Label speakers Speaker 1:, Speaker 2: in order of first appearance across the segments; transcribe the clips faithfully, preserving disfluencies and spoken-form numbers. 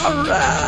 Speaker 1: All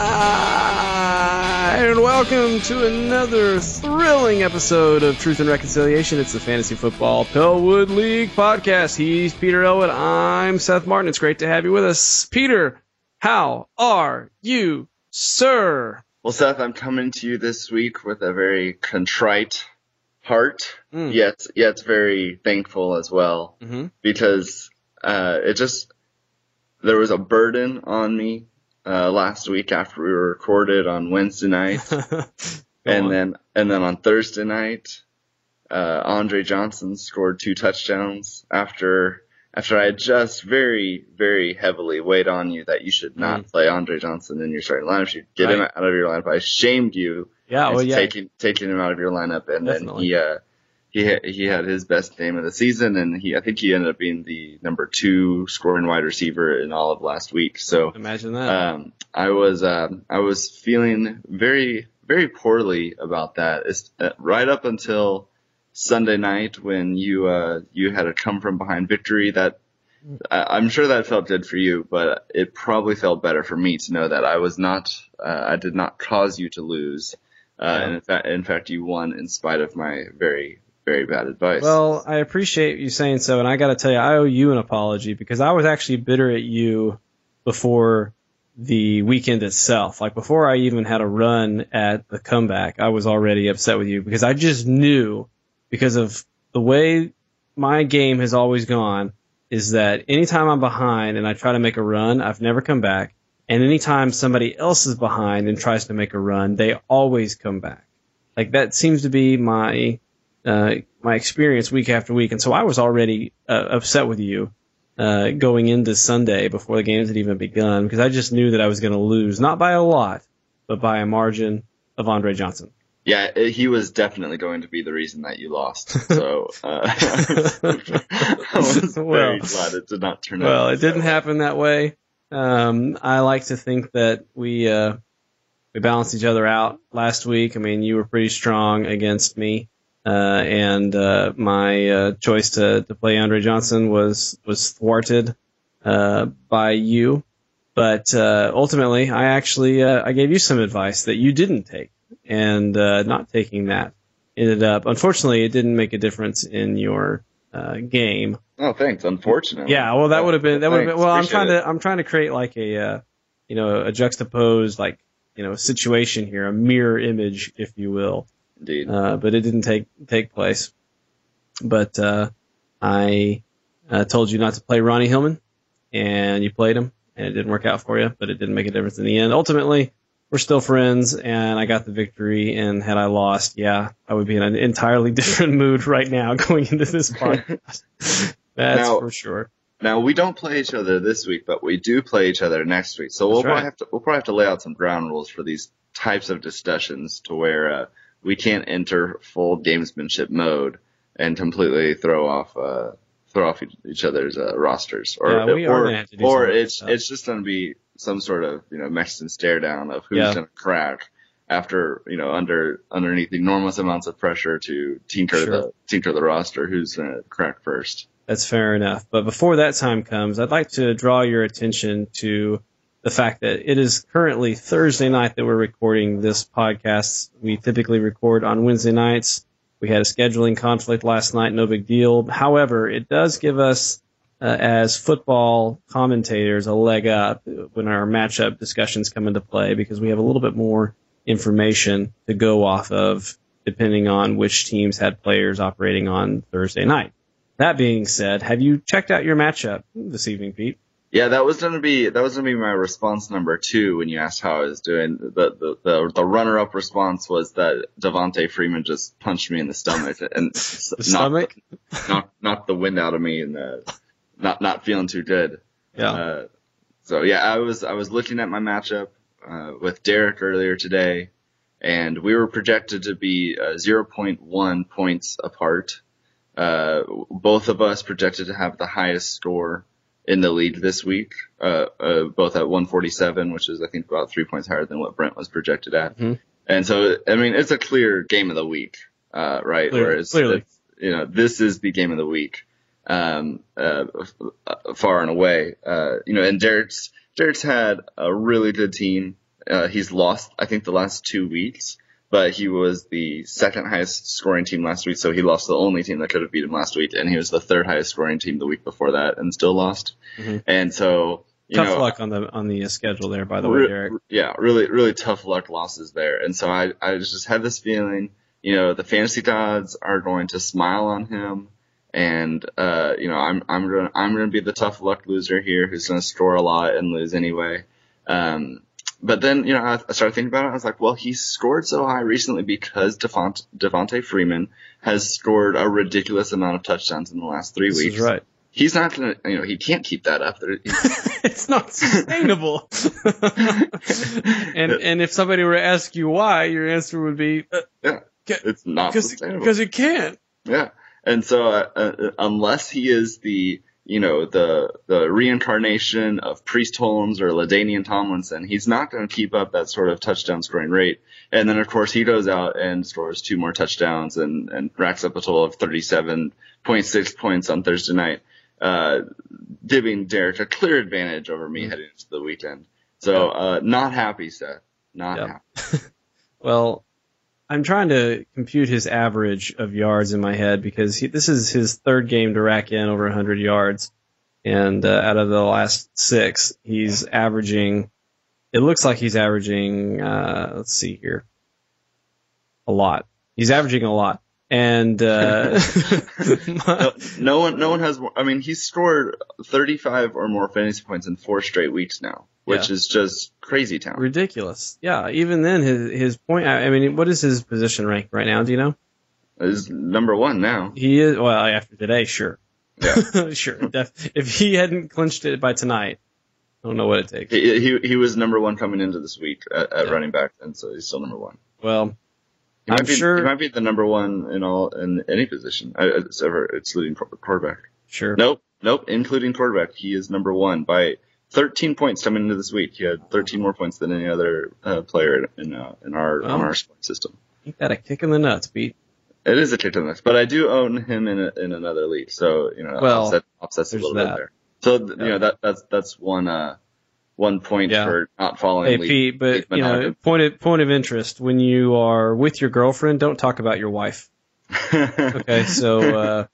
Speaker 1: right, and welcome to another thrilling episode of Truth and Reconciliation. It's the Fantasy Football Pillwood League podcast. He's Peter Elwood. I'm Seth Martin. It's great to have you with us. Peter, how are you, sir?
Speaker 2: Well, Seth, I'm coming to you this week with a very contrite heart, mm. yet yet very thankful as well, mm-hmm. because uh, it just there was a burden on me uh, last week after we were recorded on Wednesday night, and on. then and then on Thursday night, uh, Andre Johnson scored two touchdowns after after I had just very very heavily weighed on you that you should not mm. play Andre Johnson in your starting lineup. You should get right. him out of your lineup. I shamed you.
Speaker 1: Yeah, well, yeah.
Speaker 2: Taking taking him out of your lineup, and
Speaker 1: Definitely.
Speaker 2: then he uh, he ha- he had his best game of the season, and he I think he ended up being the number two scoring wide receiver in all of last week. So
Speaker 1: imagine that.
Speaker 2: Um, I was um, I was feeling very very poorly about that. It's, uh, right up until Sunday night when you uh, you had a come from behind victory. That I, I'm sure that felt good for you, but it probably felt better for me to know that I was not uh, I did not cause you to lose. Uh, and in fact, in fact, you won in spite of my very, very bad advice.
Speaker 1: Well, I appreciate you saying so, and I got to tell you, I owe you an apology because I was actually bitter at you before the weekend itself. Like before I even had a run at the comeback, I was already upset with you because I just knew, because of the way my game has always gone, is that anytime I'm behind and I try to make a run, I've never come back. And anytime somebody else is behind and tries to make a run, they always come back. Like that seems to be my uh, my experience week after week. And so I was already uh, upset with you uh, going into Sunday before the games had even begun because I just knew that I was going to lose, not by a lot, but by a margin of Andre Johnson.
Speaker 2: Yeah, he was definitely going to be the reason that you lost. So uh, I was very
Speaker 1: well,
Speaker 2: glad it did not turn out.
Speaker 1: Well, it didn't happen that way. Um, I like to think that we uh, we balanced each other out last week. I mean, you were pretty strong against me, uh, and uh, my uh, choice to, to play Andre Johnson was was thwarted uh, by you. But uh, ultimately, I actually uh, I gave you some advice that you didn't take, and uh, not taking that ended up. Unfortunately, it didn't make a difference in your uh, game.
Speaker 2: Oh, thanks. Unfortunately.
Speaker 1: Yeah, well, that
Speaker 2: oh,
Speaker 1: would have been that would have been. Well, I'm trying
Speaker 2: it.
Speaker 1: to I'm trying to create like a uh, you know a juxtaposed like you know situation here, a mirror image, if you will.
Speaker 2: Indeed.
Speaker 1: Uh, but it didn't take take place. But uh, I uh, told you not to play Ronnie Hillman, and you played him, and it didn't work out for you. But it didn't make a difference in the end. Ultimately, we're still friends, and I got the victory. And had I lost, yeah, I would be in an entirely different mood right now going into this podcast. That's
Speaker 2: now,
Speaker 1: for sure.
Speaker 2: Now we don't play each other this week, but we do play each other next week. So we'll
Speaker 1: That's right.
Speaker 2: probably have to we'll probably have to lay out some ground rules for these types of discussions to where uh, we can't enter full gamesmanship mode and completely throw off uh, throw off each other's uh, rosters. Or
Speaker 1: yeah, we
Speaker 2: or,
Speaker 1: are gonna have to do
Speaker 2: or
Speaker 1: some
Speaker 2: it's
Speaker 1: stuff.
Speaker 2: it's just going to be some sort of you know Mexican stare down of who's
Speaker 1: Yeah.
Speaker 2: going to crack after you know under underneath enormous amounts of pressure to tinker
Speaker 1: Sure.
Speaker 2: the tinker the roster. Who's going to crack first?
Speaker 1: That's fair enough. But before that time comes, I'd like to draw your attention to the fact that it is currently Thursday night that we're recording this podcast. We typically record on Wednesday nights. We had a scheduling conflict last night, no big deal. However, it does give us, uh, as football commentators, a leg up when our matchup discussions come into play because we have a little bit more information to go off of depending on which teams had players operating on Thursday night. That being said, have you checked out your matchup this evening, Pete?
Speaker 2: Yeah, that was gonna be that was gonna be my response number two when you asked how I was doing. The the the, the runner up response was that Devontae Freeman just punched me in the stomach and
Speaker 1: The
Speaker 2: knocked,
Speaker 1: stomach?
Speaker 2: knocked knocked the wind out of me and uh, not not feeling too good.
Speaker 1: Yeah.
Speaker 2: Uh, so yeah, I was I was looking at my matchup uh, with Derek earlier today, and we were projected to be uh, zero point one points apart. Uh, both of us projected to have the highest score in the league this week, uh, uh, both at one forty-seven, which is, I think, about three points higher than what Brent was projected at.
Speaker 1: Mm-hmm.
Speaker 2: And so, I mean, it's a clear game of the week, uh, right?
Speaker 1: Clearly,
Speaker 2: Whereas,
Speaker 1: clearly.
Speaker 2: it's, you know, this is the game of the week, um, uh, far and away. Uh, you know, and Derek's, Jared's had a really good team. Uh, he's lost, I think, the last two weeks, but he was the second highest scoring team last week, so he lost the only team that could have beat him last week, and he was the third highest scoring team the week before that and still lost. Mm-hmm. And so, you
Speaker 1: tough
Speaker 2: know,
Speaker 1: luck on the on the schedule there, by the re- way, Derek.
Speaker 2: Yeah, really, really tough luck losses there. And so I, I just had this feeling, you know, the fantasy gods are going to smile on him. And, uh, you know, I'm, I'm going to, I'm going to be the tough luck loser here who's going to score a lot and lose anyway. Um, but then, you know, I, I started thinking about it. I was like, well, he scored so high recently because Devont, Devontae Freeman has scored a ridiculous amount of touchdowns in the last three
Speaker 1: this
Speaker 2: weeks.
Speaker 1: Is right.
Speaker 2: He's not going to, you know, he can't keep that up.
Speaker 1: It's not sustainable. and, and if somebody were to ask you why, your answer would be, uh,
Speaker 2: yeah, it's not sustainable.
Speaker 1: Because it can't.
Speaker 2: Yeah. And so, uh, uh, unless he is the, you know, the the reincarnation of Priest Holmes or LaDainian Tomlinson, he's not going to keep up that sort of touchdown scoring rate. And then, of course, he goes out and scores two more touchdowns and, and racks up a total of thirty-seven point six points on Thursday night, uh, giving Derek a clear advantage over me mm-hmm. heading into the weekend. So, uh, not happy, Seth. Not yep. happy.
Speaker 1: Well, I'm trying to compute his average of yards in my head because he, this is his third game to rack in over one hundred yards. And uh, out of the last six, he's averaging, it looks like he's averaging, uh, let's see here, a lot. He's averaging a lot. And uh,
Speaker 2: no, no one, no one has more. I mean, he's scored thirty-five or more fantasy points in four straight weeks now, which yeah. is just crazy town.
Speaker 1: Ridiculous. Yeah. Even then, his his point. I mean, what is his position rank right now? Do you know?
Speaker 2: Is number one now.
Speaker 1: He is. Well, after today, sure.
Speaker 2: Yeah.
Speaker 1: Sure. If he hadn't clinched it by tonight, I don't know what it takes.
Speaker 2: He he, he was number one coming into this week at, at yeah. running back, and so he's still number one.
Speaker 1: Well.
Speaker 2: He might
Speaker 1: I'm
Speaker 2: be,
Speaker 1: sure
Speaker 2: he might be the number one in all in any position, it's ever excluding quarterback.
Speaker 1: Sure.
Speaker 2: Nope, nope, including quarterback, he is number one by thirteen points coming into this week. He had thirteen more points than any other uh, player in uh, in our well, in our scoring system.
Speaker 1: Ain't that a kick in the nuts, Pete?
Speaker 2: It is a kick in the nuts, but I do own him in a, in another league, so you know,
Speaker 1: well,
Speaker 2: offset, offsets a little that. bit there. So you yeah. know that that's that's one. Uh, One point yeah. for not following.
Speaker 1: Hey, Pete, but you know, point of point of interest when you are with your girlfriend, don't talk about your wife. Okay, so uh,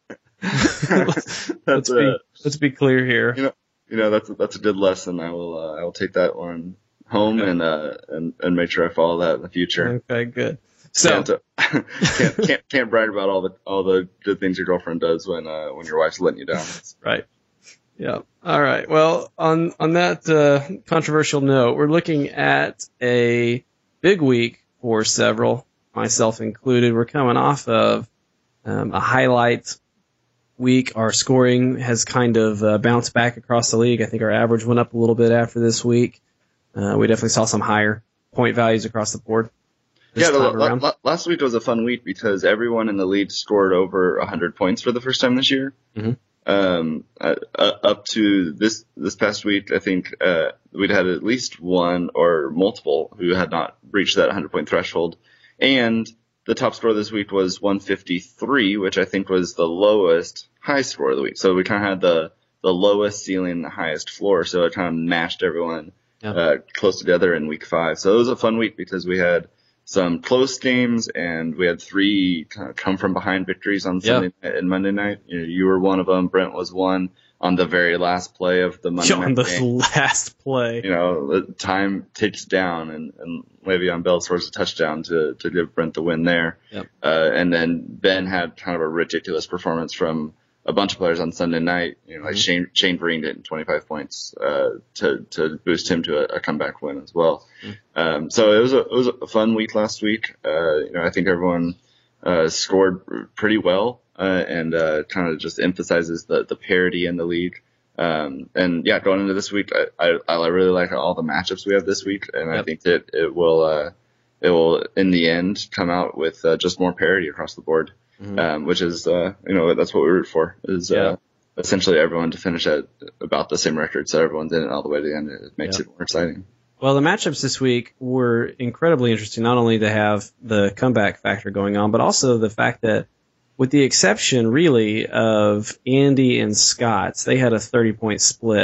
Speaker 1: let's, let's a, be let's be clear here.
Speaker 2: You know, you know that's a, that's a good lesson. I will uh, I will take that one home okay. and uh and and make sure I follow that in the future.
Speaker 1: Okay, good. So
Speaker 2: can't uh, can't, can't can't brag about all the all the good things your girlfriend does when uh when your wife's letting you down.
Speaker 1: Right. Yeah. All right. Well, on on that uh, controversial note, we're looking at a big week for several, myself included. We're coming off of um, a highlight week. Our scoring has kind of uh, bounced back across the league. I think our average went up a little bit after this week. Uh, we definitely saw some higher point values across the board.
Speaker 2: Yeah, the, la- last week was a fun week because everyone in the league scored over one hundred points for the first time this year.
Speaker 1: Mm-hmm.
Speaker 2: Um, uh, up to this, this past week, I think, uh, we'd had at least one or multiple who had not reached that one hundred point threshold. And the top score this week was one fifty-three, which I think was the lowest high score of the week. So we kind of had the, the lowest ceiling, the highest floor. So it kind of mashed everyone, yeah. uh, close together in week five. So it was a fun week because we had some close games, and we had three kind of come from behind victories on Sunday yeah. night and Monday night. You know, you were one of them. Brent was one on the very last play of the Monday night
Speaker 1: on the
Speaker 2: game.
Speaker 1: last play.
Speaker 2: You know, the time ticks down, and, and Le'Veon Bell scores a touchdown to, to give Brent the win there.
Speaker 1: Yep.
Speaker 2: Uh, and then Ben had kind of a ridiculous performance from a bunch of players on Sunday night. You know, like mm-hmm. Shane, Shane Vereen getting twenty-five points, uh, to, to boost him to a, a comeback win as well. Mm-hmm. Um, so it was a, it was a fun week last week. Uh, you know, I think everyone, uh, scored pretty well, uh, and, uh, kind of just emphasizes the, the parity in the league. Um, and yeah, going into this week, I, I, I really like all the matchups we have this week. And yep. I think that it will, uh, it will in the end come out with, uh, just more parity across the board. Mm-hmm. Um, which is, uh, you know, that's what we root for, is,
Speaker 1: yeah.
Speaker 2: uh, essentially everyone to finish at about the same record. So everyone's in it all the way to the end. It makes yeah. it more exciting.
Speaker 1: Well, the matchups this week were incredibly interesting, not only to have the comeback factor going on, but also the fact that with the exception really of Andy and Scott's, they had a thirty point split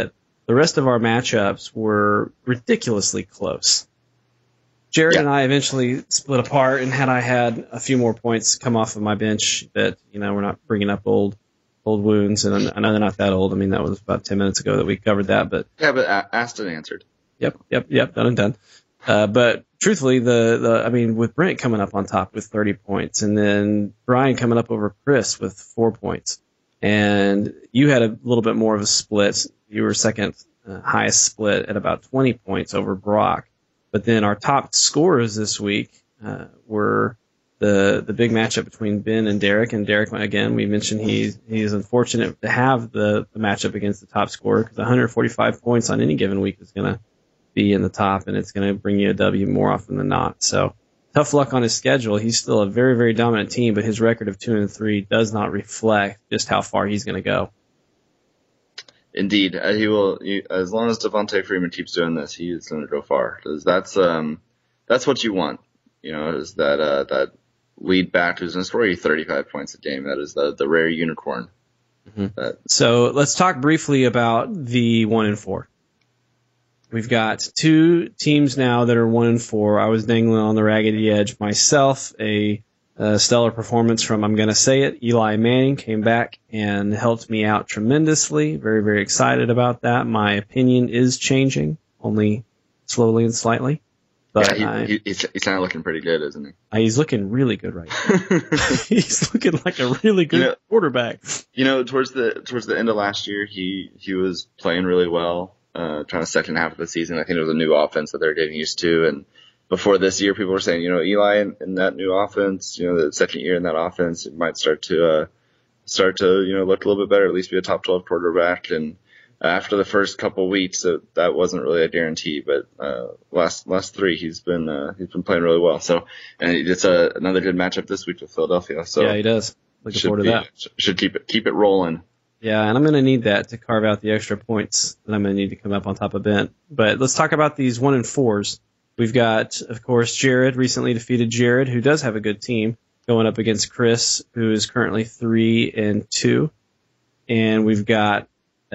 Speaker 1: the rest of our matchups were ridiculously close. Jared yeah. and I eventually split apart, and had I had a few more points come off of my bench that, you know, we're not bringing up old old wounds, and I know they're not that old. I mean, that was about ten minutes ago that we covered that. But
Speaker 2: yeah, but asked and answered.
Speaker 1: Yep, yep, yep, done and done. Uh, but truthfully, the, the I mean, with Brent coming up on top with thirty points, and then Brian coming up over Chris with four points, and you had a little bit more of a split. You were second uh, highest split at about twenty points over Brock. But then our top scorers this week uh, were the the big matchup between Ben and Derek. And Derek, again, we mentioned he's he's unfortunate to have the, the matchup against the top scorer, because one hundred forty-five points on any given week is going to be in the top, and it's going to bring you a W more often than not. So tough luck on his schedule. He's still a very, very dominant team, but his record of two and three does not reflect just how far he's going to go.
Speaker 2: Indeed, uh, he will. He, as long as Devontae Freeman keeps doing this, he is going to go far. Because that's um, that's what you want. You know, is that uh, that lead back who's going to score you thirty-five points a game. That is the the rare unicorn.
Speaker 1: Mm-hmm. That, so let's talk briefly about the one and four. We've got two teams now that are one and four. I was dangling on the raggedy edge myself. A, a stellar performance from, I'm going to say it, Eli Manning came back and helped me out tremendously. Very, very excited about that. My opinion is changing, only slowly and slightly.
Speaker 2: But yeah, he, he, he's, he's kind of looking pretty good, isn't he?
Speaker 1: Uh, he's looking really good right now. He's looking like a really good you know, quarterback.
Speaker 2: You know, towards the towards the end of last year, he he was playing really well. Uh, trying to second half of the season. I think it was a new offense that they're getting used to. And before this year, people were saying, you know, Eli in, in that new offense, you know, the second year in that offense, it might start to, uh, start to, you know, look a little bit better, at least be a top twelve quarterback. And after the first couple of weeks, uh, that wasn't really a guarantee, but, uh, last, last three, he's been, uh, he's been playing really well. So, and it's a, another good matchup this week with Philadelphia. So
Speaker 1: yeah, he does. Looking forward to
Speaker 2: be,
Speaker 1: that.
Speaker 2: Should keep it, keep it rolling.
Speaker 1: Yeah, and I'm going to need that to carve out the extra points that I'm going to need to come up on top of Bent. But let's talk about these one and fours. We've got, of course, Jared, recently defeated Jared, who does have a good team, going up against Chris, who is currently three and two. And we've got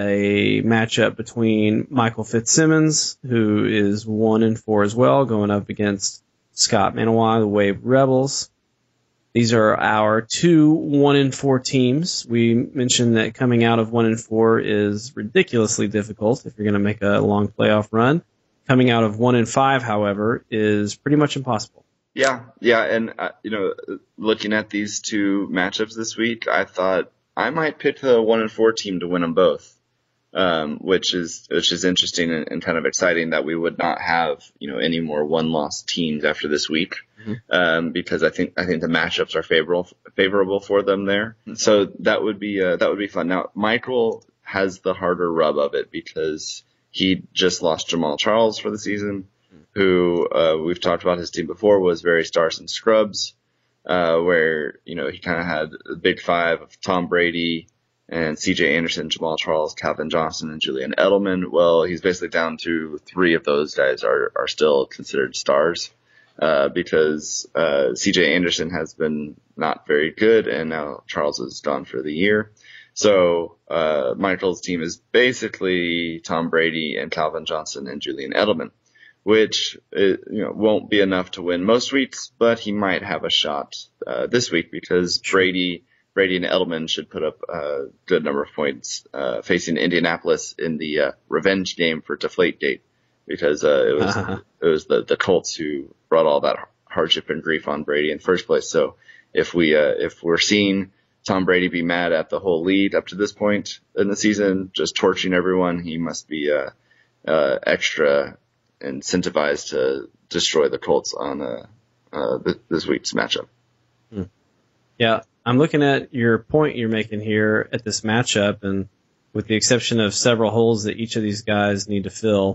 Speaker 1: a matchup between Michael Fitzsimmons, who is one and four as well, going up against Scott Manawa, the Wave Rebels. These are our two one and four teams. We mentioned that coming out of one and four is ridiculously difficult if you're going to make a long playoff run. Coming out of one and five, however, is pretty much impossible.
Speaker 2: Yeah, yeah, and uh, you know, looking at these two matchups this week, I thought I might pick the one and four team to win them both, um, which is which is interesting and, and kind of exciting that we would not have, you know, any more one-loss teams after this week. Mm-hmm. Um, because I think I think the matchups are favorable favorable for them there. So that would be uh, that would be fun. Now Michael has the harder rub of it because he just lost Jamal Charles for the season, who uh, we've talked about his team before was very stars and scrubs, uh, where you know he kind of had the big five of Tom Brady and C J Anderson, Jamal Charles, Calvin Johnson, and Julian Edelman. Well, he's basically down to three of those guys are are still considered stars. Uh, because, uh, C J Anderson has been not very good and now Charles is gone for the year. So, uh, Michael's team is basically Tom Brady and Calvin Johnson and Julian Edelman, which, is, you know, won't be enough to win most weeks, but he might have a shot, uh, this week because Brady, Brady and Edelman should put up a good number of points, uh, facing Indianapolis in the, uh, revenge game for Deflategate. Because uh, it was uh-huh. it was the, the Colts who brought all that hardship and grief on Brady in the first place. So if we uh, if we're seeing Tom Brady be mad at the whole league up to this point in the season, just torching everyone, he must be uh, uh, extra incentivized to destroy the Colts on uh, uh, this week's matchup.
Speaker 1: Hmm. Yeah, I'm looking at your point you're making here at this matchup, and with the exception of several holes that each of these guys need to fill.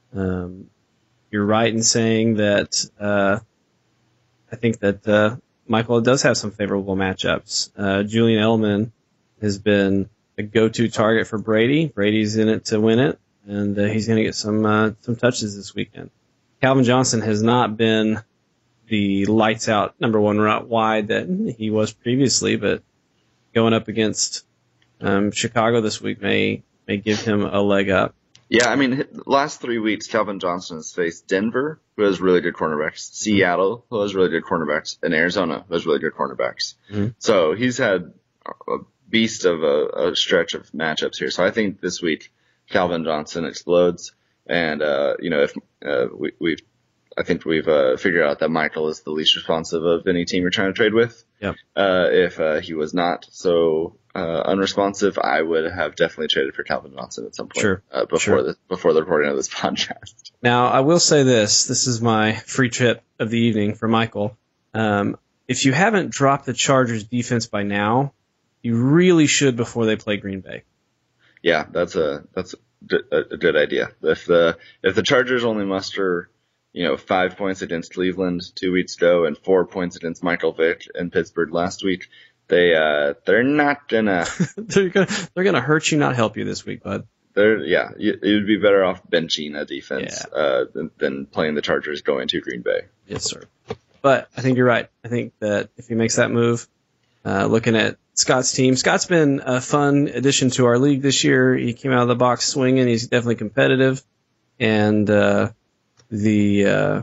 Speaker 1: Um, you're right in saying that uh, I think that uh, Michael does have some favorable matchups. Uh, Julian Edelman has been a go-to target for Brady. Brady's in it to win it, and uh, he's going to get some uh, some touches this weekend. Calvin Johnson has not been the lights-out number one route wide that he was previously, but going up against um, Chicago this week may may give him a leg up.
Speaker 2: Yeah, I mean, last three weeks, Calvin Johnson has faced Denver, who has really good cornerbacks, Seattle, who has really good cornerbacks, and Arizona, who has really good cornerbacks. Mm-hmm. So he's had a beast of a, a stretch of matchups here. So I think this week, Calvin Johnson explodes. And, uh, you know, if uh, we, we've, I think we've uh, figured out that Michael is the least responsive of any team you're trying to trade with.
Speaker 1: Yep.
Speaker 2: Uh, if uh, he was not so uh, unresponsive, I would have definitely traded for Calvin Johnson at some point.
Speaker 1: Sure.
Speaker 2: Uh, before
Speaker 1: sure.
Speaker 2: the before the recording of this podcast.
Speaker 1: Now, I will say this: this is my free tip of the evening for Michael. Um, if you haven't dropped the Chargers defense by now, you really should before they play Green Bay.
Speaker 2: Yeah, that's a that's a, a good idea. If the if the Chargers only muster, you know, five points against Cleveland two weeks ago and four points against Michael Vick in Pittsburgh last week, they uh they're not gonna
Speaker 1: they're gonna they're gonna hurt you, not help you this week, bud.
Speaker 2: They're yeah, it would be better off benching a defense
Speaker 1: yeah.
Speaker 2: uh than, than playing the Chargers going to Green Bay.
Speaker 1: Yes, sir. But I think you're right. I think that if he makes that move, uh, looking at Scott's team, Scott's been a fun addition to our league this year. He came out of the box swinging. He's definitely competitive, and uh, the uh,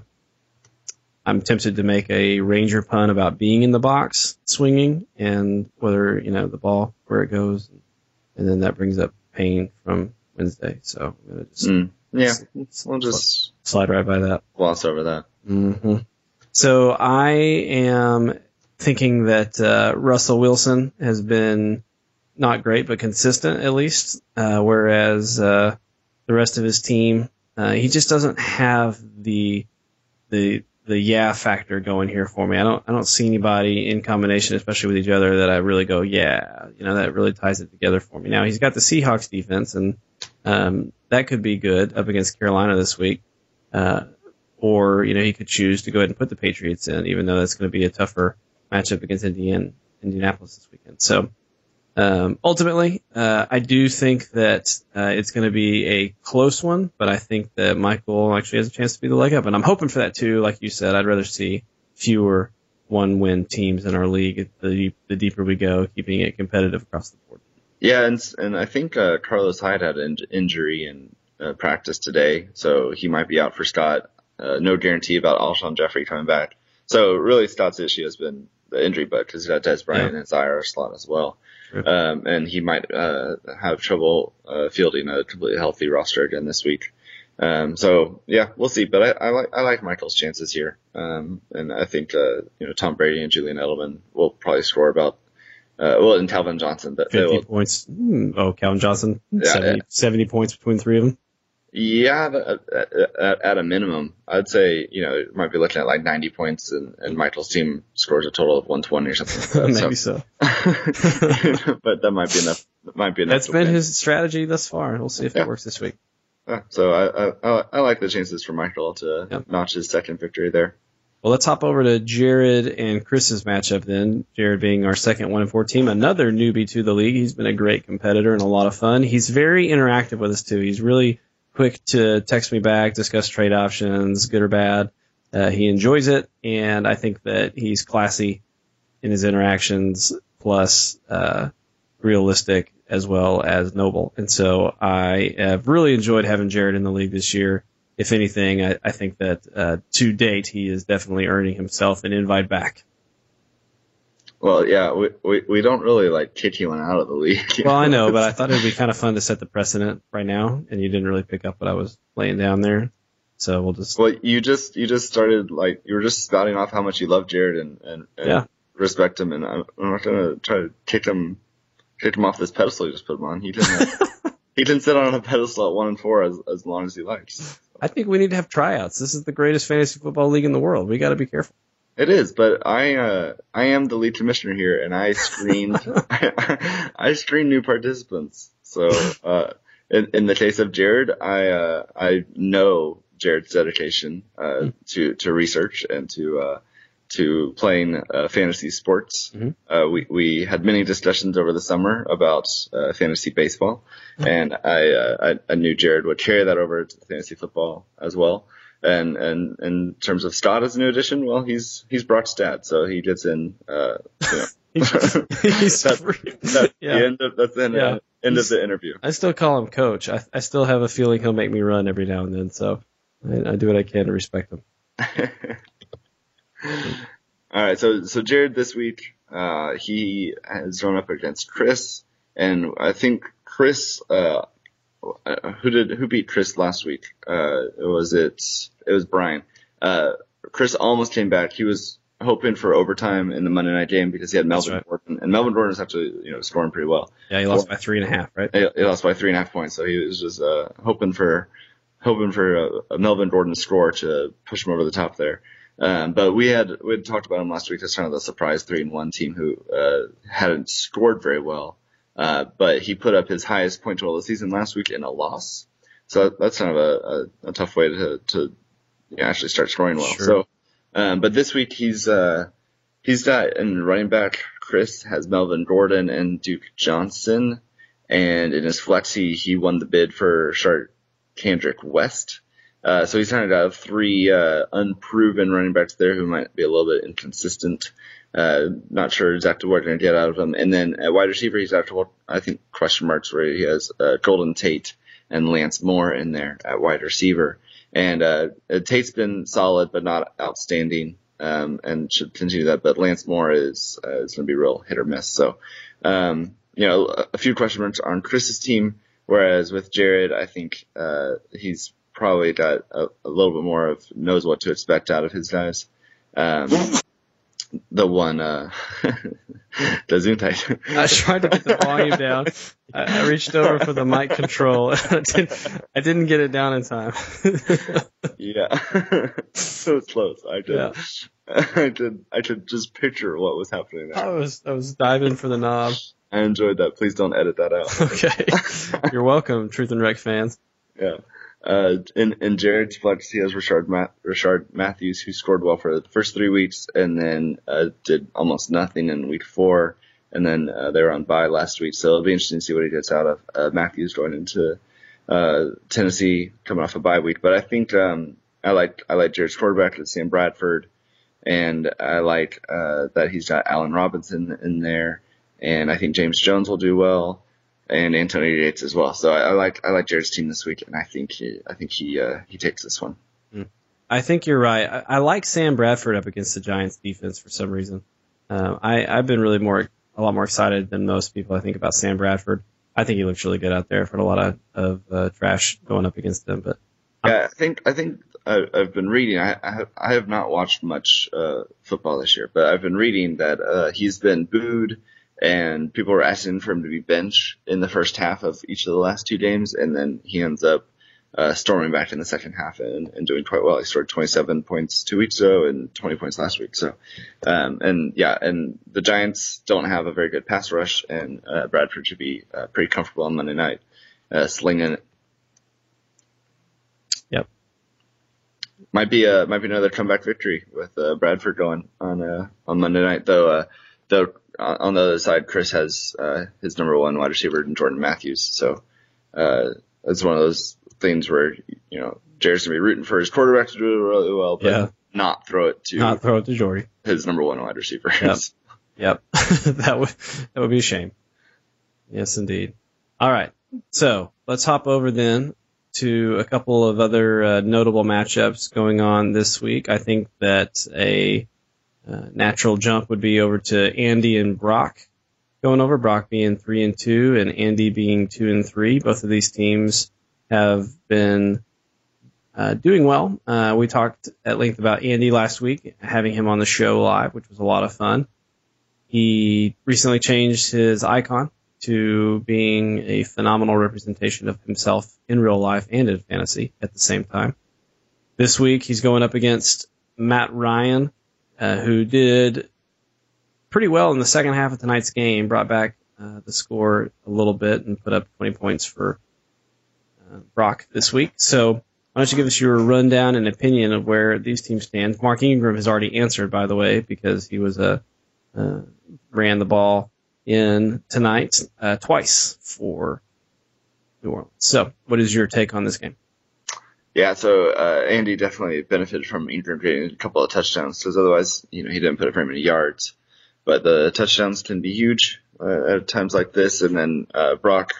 Speaker 1: I'm tempted to make a Ranger pun about being in the box swinging and whether you know the ball where it goes, and then that brings up pain from Wednesday. So I'm gonna just
Speaker 2: mm. yeah, we'll just
Speaker 1: slide right by that.
Speaker 2: Gloss over that.
Speaker 1: Mm-hmm. So I am thinking that uh, Russell Wilson has been not great, but consistent at least, uh, whereas uh, the rest of his team, uh, he just doesn't have the the the yeah factor going here for me. I don't I don't see anybody in combination, especially with each other, that I really go yeah, you know, that really ties it together for me. Now he's got the Seahawks defense, and um, that could be good up against Carolina this week. Uh, Or, you know, he could choose to go ahead and put the Patriots in, even though that's going to be a tougher matchup against Indiana, Indianapolis this weekend. So, um, ultimately, uh, I do think that uh, it's going to be a close one, but I think that Michael actually has a chance to be the leg up. And I'm hoping for that, too. Like you said, I'd rather see fewer one-win teams in our league the, the deeper we go, keeping it competitive across the board.
Speaker 2: Yeah, and, and I think uh, Carlos Hyde had an injury in uh, practice today, so he might be out for Scott. Uh, no guarantee about Alshon Jeffrey coming back. So really Scott's issue has been the injury bug because he's got Des Bryant yeah. in his I R slot as well. Sure. Um, and he might uh, have trouble uh, fielding a completely healthy roster again this week. Um, so yeah, we'll see. But I, I like I like Michael's chances here. Um, and I think uh, you know Tom Brady and Julian Edelman will probably score about uh, well and Calvin Johnson, but
Speaker 1: fifty
Speaker 2: will,
Speaker 1: points. Oh, Calvin Johnson,
Speaker 2: yeah,
Speaker 1: seventy,
Speaker 2: yeah.
Speaker 1: seventy points between the three of them.
Speaker 2: Yeah, at, at, at a minimum, I'd say, you know, it might be looking at like ninety points and, and Michael's team scores a total of one twenty or something like that.
Speaker 1: Maybe so.
Speaker 2: so. But that might be enough. That might be enough.
Speaker 1: That's been win. his strategy thus far. We'll see if yeah. it works this week.
Speaker 2: Yeah, so I, I I like the chances for Michael to yep. notch his second victory there.
Speaker 1: Well, let's hop over to Jared and Chris's matchup then. Jared being our second one and four team, another newbie to the league. He's been a great competitor and a lot of fun. He's very interactive with us too. He's really quick to text me back, discuss trade options, good or bad. Uh, he enjoys it, and I think that he's classy in his interactions, plus uh, realistic as well as noble. And so I have really enjoyed having Jared in the league this year. If anything, I, I think that uh, to date he is definitely earning himself an invite back.
Speaker 2: Well, yeah, we, we we don't really like kick you out of the league.
Speaker 1: Well, I know, but I thought it would be kind of fun to set the precedent right now, and you didn't really pick up what I was laying down there. So we'll just.
Speaker 2: Well, you just you just started like you were just spouting off how much you love Jared and and, and
Speaker 1: yeah.
Speaker 2: respect him, and I'm, I'm not gonna try to kick him kick him off this pedestal you just put him on. He didn't. he didn't sit on a pedestal at one and four as as long as he likes.
Speaker 1: I think we need to have tryouts. This is the greatest fantasy football league in the world. We got to be careful.
Speaker 2: It is, but I uh, I am the lead commissioner here, and I screened I, I screen new participants. So uh, in, in the case of Jared, I uh, I know Jared's dedication uh, mm-hmm. to to research and to uh, to playing uh, fantasy sports. Mm-hmm. Uh, we we had many discussions over the summer about uh, fantasy baseball, mm-hmm. and I, uh, I I knew Jared would carry that over to fantasy football as well. And, and in terms of Scott as a new addition, well, he's he's brought stats, so he gets in. Uh, you know,
Speaker 1: he's
Speaker 2: that's, that's
Speaker 1: yeah.
Speaker 2: the end of that's the end,
Speaker 1: yeah.
Speaker 2: End of the interview.
Speaker 1: I still call him coach. I, I still have a feeling he'll make me run every now and then, so I, I do what I can to respect him.
Speaker 2: All right, so so Jared this week, uh, he has drawn up against Chris, and I think Chris, uh, who did who beat Chris last week? Uh, was it it was Brian. Uh, Chris almost came back. He was hoping for overtime in the Monday night game because he had Melvin right. Gordon, and Melvin Gordon is actually you know scoring pretty well.
Speaker 1: Yeah, he lost Four, by three and a half, right?
Speaker 2: He, he lost by three and a half points, so he was just uh, hoping for hoping for a, a Melvin Gordon score to push him over the top there. Um, but we had we had talked about him last week as kind of the surprise three and one team who uh, hadn't scored very well, uh, but he put up his highest point total of the season last week in a loss. So that's kind of a, a, a tough way to to you know, actually start scoring well. Sure. So, um, but this week he's uh, he's got in running back Chris has Melvin Gordon and Duke Johnson, and in his flexi he won the bid for Shart Kendrick West. Uh, so he's kind of got three uh, unproven running backs there who might be a little bit inconsistent. Uh, not sure exactly what they're going to get out of them. And then at wide receiver, he's got, I think, question marks where he has uh, Golden Tate and Lance Moore in there at wide receiver. And uh, Tate's been solid but not outstanding um, and should continue that. But Lance Moore is, uh, is going to be real hit or miss. So, um, you know, a, a few question marks on Chris's team, whereas with Jared, I think uh, he's probably got a, a little bit more of knows what to expect out of his guys. Um, the one, uh, the zoom tight.
Speaker 1: I tried to get the volume down. I, I reached over for the mic control. I didn't, I didn't get it down in time.
Speaker 2: Yeah. So close. I could, yeah. I could, I could just picture what was happening there.
Speaker 1: I was, I was diving for the knob.
Speaker 2: I enjoyed that. Please don't edit that out.
Speaker 1: Okay. You're welcome, Truth and Rec fans.
Speaker 2: Yeah. Uh, in, in Jared's flex, he has Richard, Ma- Richard Matthews, who scored well for the first three weeks and then uh, did almost nothing in week four. And then uh, they were on bye last week. So it'll be interesting to see what he gets out of uh, Matthews going into uh, Tennessee coming off a bye week. But I think um, I like I like Jared's quarterback, it's Sam Bradford. And I like uh, that he's got Allen Robinson in there. And I think James Jones will do well. And Antonio Yates as well. So I, I like I like Jared's team this week, and I think he I think he uh, he takes this one.
Speaker 1: I think you're right. I, I like Sam Bradford up against the Giants defense for some reason. Um, I I've been really more a lot more excited than most people I think about Sam Bradford. I think he looks really good out there. I've heard a lot of of uh, trash going up against him, but
Speaker 2: I'm, yeah, I think I think I, I've been reading. I I have, I have not watched much uh, football this year, but I've been reading that uh, he's been booed. And people were asking for him to be benched in the first half of each of the last two games, and then he ends up uh, storming back in the second half and, and doing quite well. He scored twenty-seven points two weeks ago and twenty points last week. So, um, and yeah, and the Giants don't have a very good pass rush, and uh, Bradford should be uh, pretty comfortable on Monday night, uh, slinging it.
Speaker 1: Yep.
Speaker 2: Might be a might be another comeback victory with uh, Bradford going on uh, on Monday night, though. Uh, though. On the other side, Chris has uh, his number one wide receiver in Jordan Matthews. So uh, it's one of those things where, you know, Jared's going to be rooting for his quarterback to do really well, but yeah. not throw it to
Speaker 1: not throw it to Jordy,
Speaker 2: his number one wide receiver.
Speaker 1: Yep. Yep. that would that would be a shame. Yes, indeed. All right. So let's hop over then to a couple of other uh, notable matchups going on this week. I think that a Uh, natural jump would be over to Andy and Brock going over, Brock being three and two and Andy being two and three. Both of these teams have been uh, doing well. Uh, we talked at length about Andy last week, having him on the show live, which was a lot of fun. He recently changed his icon to being a phenomenal representation of himself in real life and in fantasy at the same time. This week he's going up against Matt Ryan, Uh, who did pretty well in the second half of tonight's game, brought back uh, the score a little bit and put up twenty points for uh, Brock this week. So why don't you give us your rundown and opinion of where these teams stand? Mark Ingram has already answered, by the way, because he was a uh, ran the ball in tonight uh, twice for New Orleans. So what is your take on this game?
Speaker 2: Yeah, so uh, Andy definitely benefited from Ingram getting a couple of touchdowns, because otherwise, you know, he didn't put up very many yards. But the touchdowns can be huge uh, at times like this. And then uh, Brock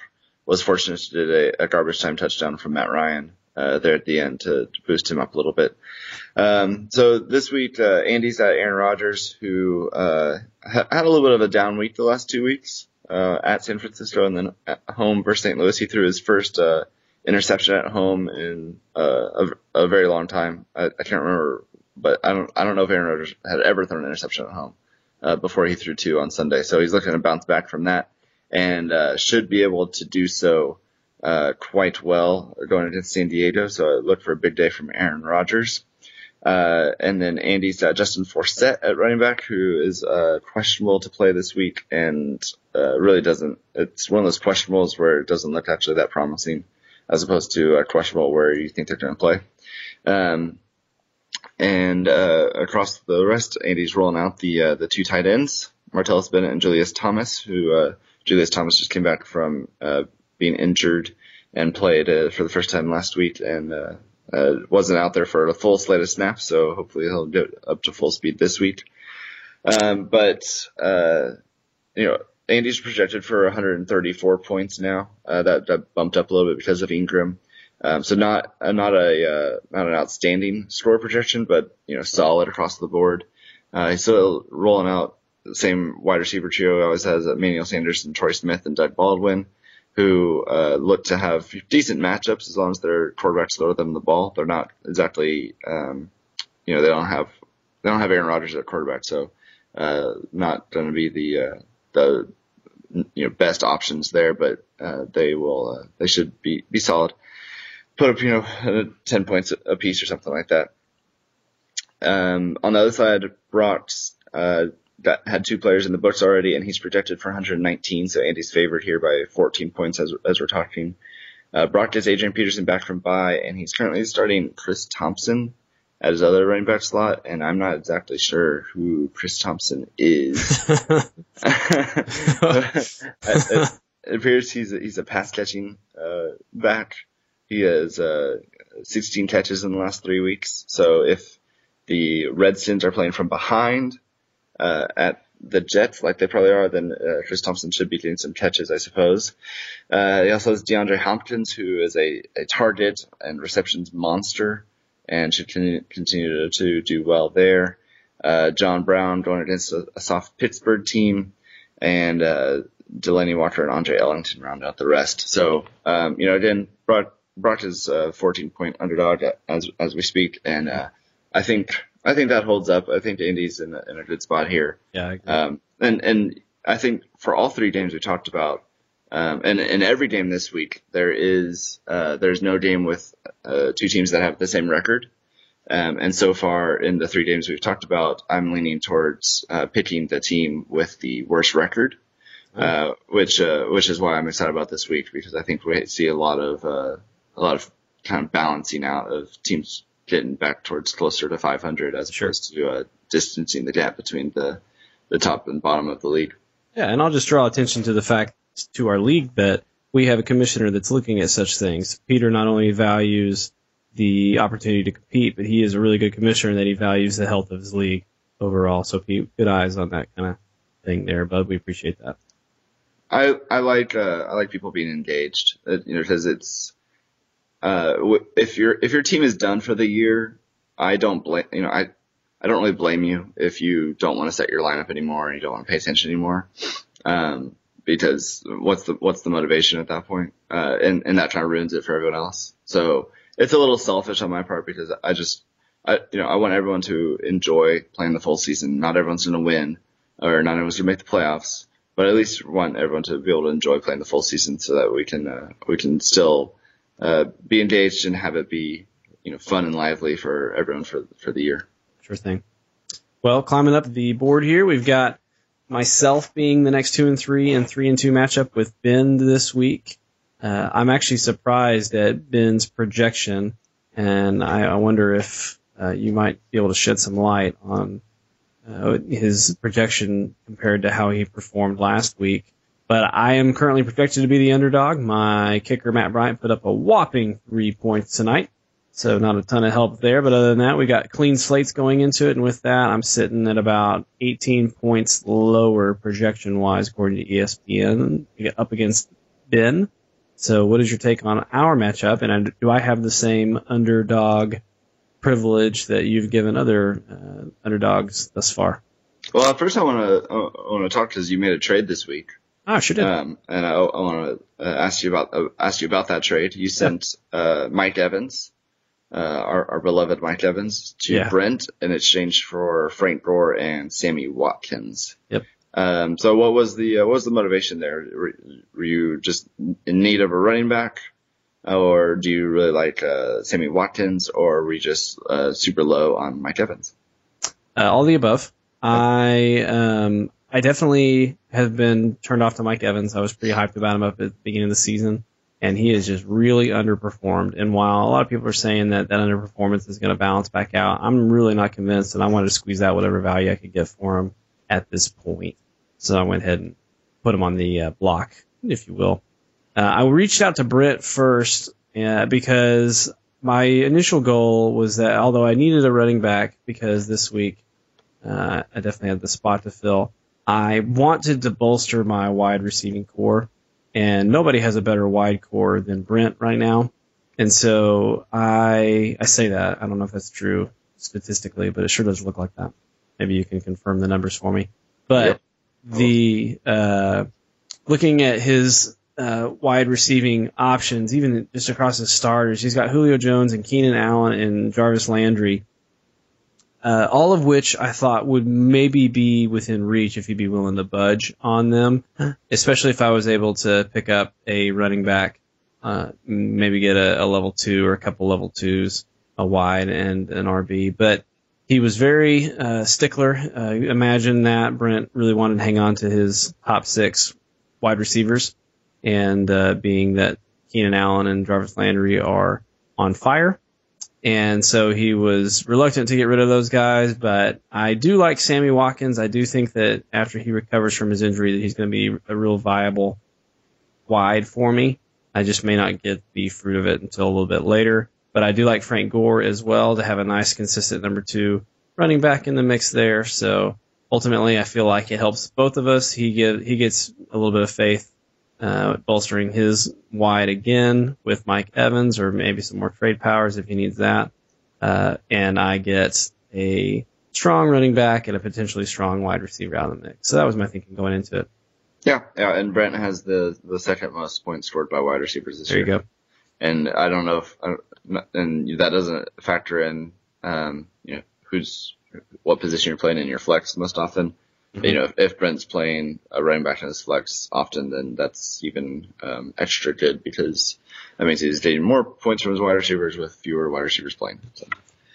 Speaker 2: was fortunate to get a, a garbage time touchdown from Matt Ryan uh, there at the end to, to boost him up a little bit. Um, so this week, uh, Andy's got Aaron Rodgers, who uh, ha- had a little bit of a down week the last two weeks uh, at San Francisco, and then at home versus Saint Louis. He threw his first uh, interception at home in uh, a, a very long time. I, I can't remember, but I don't I don't know if Aaron Rodgers had ever thrown an interception at home uh, before he threw two on Sunday. So he's looking to bounce back from that, and uh, should be able to do so uh, quite well going against San Diego. So I look for a big day from Aaron Rodgers. Uh, and then Andy's got Justin Forsett at running back, who is uh, questionable to play this week, and uh, really doesn't. It's one of those questionables where it doesn't look actually that promising, as opposed to a questionable where you think they're going to play. Um, and uh, across the rest, Andy's rolling out the uh, the two tight ends, Martellus Bennett and Julius Thomas, who uh, Julius Thomas just came back from uh, being injured and played uh, for the first time last week, and uh, Uh, wasn't out there for a full slate of snaps, so hopefully he'll get up to full speed this week. Um, but, uh, you know, Andy's projected for one hundred thirty-four points now. Uh, that, that bumped up a little bit because of Ingram. Um, so not, uh, not a, uh, not an outstanding score projection, but, you know, solid across the board. Uh, he's still rolling out the same wide receiver trio he always has, Emmanuel Sanders and Troy Smith and Doug Baldwin, who uh, look to have decent matchups as long as their quarterbacks throw them the ball. They're not exactly, um, you know, they don't have they don't have Aaron Rodgers at quarterback, so uh, not going to be the uh, the you know best options there. But uh, they will uh, they should be be solid. Put up you know ten points a piece or something like that. Um, on the other side, Brock's uh, got had two players in the books already, and he's projected for one hundred nineteen, so Andy's favored here by fourteen points as as we're talking. Uh, Brock gets Adrian Peterson back from bye, and he's currently starting Chris Thompson at his other running back slot, and I'm not exactly sure who Chris Thompson is. it, it, it appears he's a, he's a pass-catching uh, back. He has uh, sixteen catches in the last three weeks, so if the Redskins are playing from behind, Uh, at the Jets, like they probably are, then uh, Chris Thompson should be getting some catches, I suppose. Uh, he also has DeAndre Hopkins, who is a, a target and receptions monster and should con- continue to, to do well there. Uh, John Brown going against a, a soft Pittsburgh team, and uh, Delaney Walker and Andre Ellington round out the rest. So, um, you know, again, Brock, Brock is a fourteen-point underdog as as we speak, and uh, I think I think that holds up. I think Andy's in a, in a good spot here.
Speaker 1: Yeah, I agree.
Speaker 2: Um, and and I think for all three games we talked about, um, and in every game this week there is uh, there's no game with uh, two teams that have the same record. Um, and so far in the three games we've talked about, I'm leaning towards uh, picking the team with the worst record, uh, which uh, which is why I'm excited about this week, because I think we see a lot of uh, a lot of kind of balancing out of teams getting back towards closer to five hundred as
Speaker 1: Sure.
Speaker 2: opposed to uh, distancing the gap between the the top and bottom of the league.
Speaker 1: Yeah, and I'll just draw attention to the fact to our league bet we have a commissioner that's looking at such things. Peter not only values the opportunity to compete, but he is a really good commissioner that he values the health of his league overall. So keep good eyes on that kind of thing there, bud. We appreciate that.
Speaker 2: I I like uh, I like people being engaged, uh, you know, because it's uh w- if your if your team is done for the year, I don't blame you know I I don't really blame you if you don't want to set your lineup anymore and you don't want to pay attention anymore, um because what's the what's the motivation at that point? Uh, and and that kind of ruins it for everyone else. So it's a little selfish on my part because I just, I, you know, I want everyone to enjoy playing the full season. Not everyone's going to win, or not everyone's going to make the playoffs, but at least want everyone to be able to enjoy playing the full season so that we can, uh, we can still, uh, be engaged and have it be, you know, fun and lively for everyone for, for the year.
Speaker 1: Sure thing. Well, climbing up the board here, we've got myself being the next two and three and three and two matchup with Ben this week. Uh, I'm actually surprised at Ben's projection, and I, I wonder if uh, you might be able to shed some light on uh, his projection compared to how he performed last week. But I am currently projected to be the underdog. My kicker, Matt Bryant, put up a whopping three points tonight, so not a ton of help there. But other than that, we got clean slates going into it, and with that, I'm sitting at about eighteen points lower projection-wise, according to E S P N, up against Ben. So what is your take on our matchup? And do I have the same underdog privilege that you've given other uh, underdogs thus far?
Speaker 2: Well, first I want to I want to talk because you made a trade this week.
Speaker 1: Oh, sure did.
Speaker 2: Um, and I, I want to uh, ask you about uh, ask you about that trade. You sent yeah. uh, Mike Evans, uh, our, our beloved Mike Evans, to yeah. Brent in exchange for Frank Gore and Sammy Watkins.
Speaker 1: Yep.
Speaker 2: Um, so what was the uh, what was the motivation there? Were, were you just in need of a running back, or do you really like uh, Sammy Watkins, or were you just uh, super low on Mike Evans?
Speaker 1: Uh, all the above. I um I definitely have been turned off to Mike Evans. I was pretty hyped about him up at the beginning of the season, and he has just really underperformed. And while a lot of people are saying that that underperformance is going to balance back out, I'm really not convinced, and I wanted to squeeze out whatever value I could get for him at this point. So I went ahead and put him on the uh, block, if you will. Uh, I reached out to Britt first uh, because my initial goal was that although I needed a running back because this week Uh, I definitely had the spot to fill. I wanted to bolster my wide receiving core, and nobody has a better wide core than Brent right now. And so I I say that. I don't know if that's true statistically, but it sure does look like that. Maybe you can confirm the numbers for me. But yep. the uh, looking at his uh, wide receiving options, even just across his starters, he's got Julio Jones and Keenan Allen and Jarvis Landry. Uh, all of which I thought would maybe be within reach if he'd be willing to budge on them, especially if I was able to pick up a running back, uh, maybe get a, a level two or a couple level twos, a wide and an R B. But he was very uh, stickler. Uh, imagine that Brent really wanted to hang on to his top six wide receivers, and uh, being that Keenan Allen and Jarvis Landry are on fire. And so he was reluctant to get rid of those guys, but I do like Sammy Watkins. I do think that after he recovers from his injury that he's going to be a real viable wide for me. I just may not get the fruit of it until a little bit later. But I do like Frank Gore as well to have a nice, consistent number two running back in the mix there. So ultimately I feel like it helps both of us. He get, he gets a little bit of faith Uh, bolstering his wide again with Mike Evans, or maybe some more trade powers if he needs that. Uh, and I get a strong running back and a potentially strong wide receiver out of the mix. So that was my thinking going into it.
Speaker 2: Yeah, yeah. And Brent has the, the second most points scored by wide receivers this
Speaker 1: there
Speaker 2: year.
Speaker 1: There you go.
Speaker 2: And I don't know if, and that doesn't factor in, um, you know, who's, what position you're playing in your flex most often. You know, if, if Brent's playing a running back in his flex often, then that's even um, extra good because that means he's getting more points from his wide receivers with fewer wide receivers playing. So,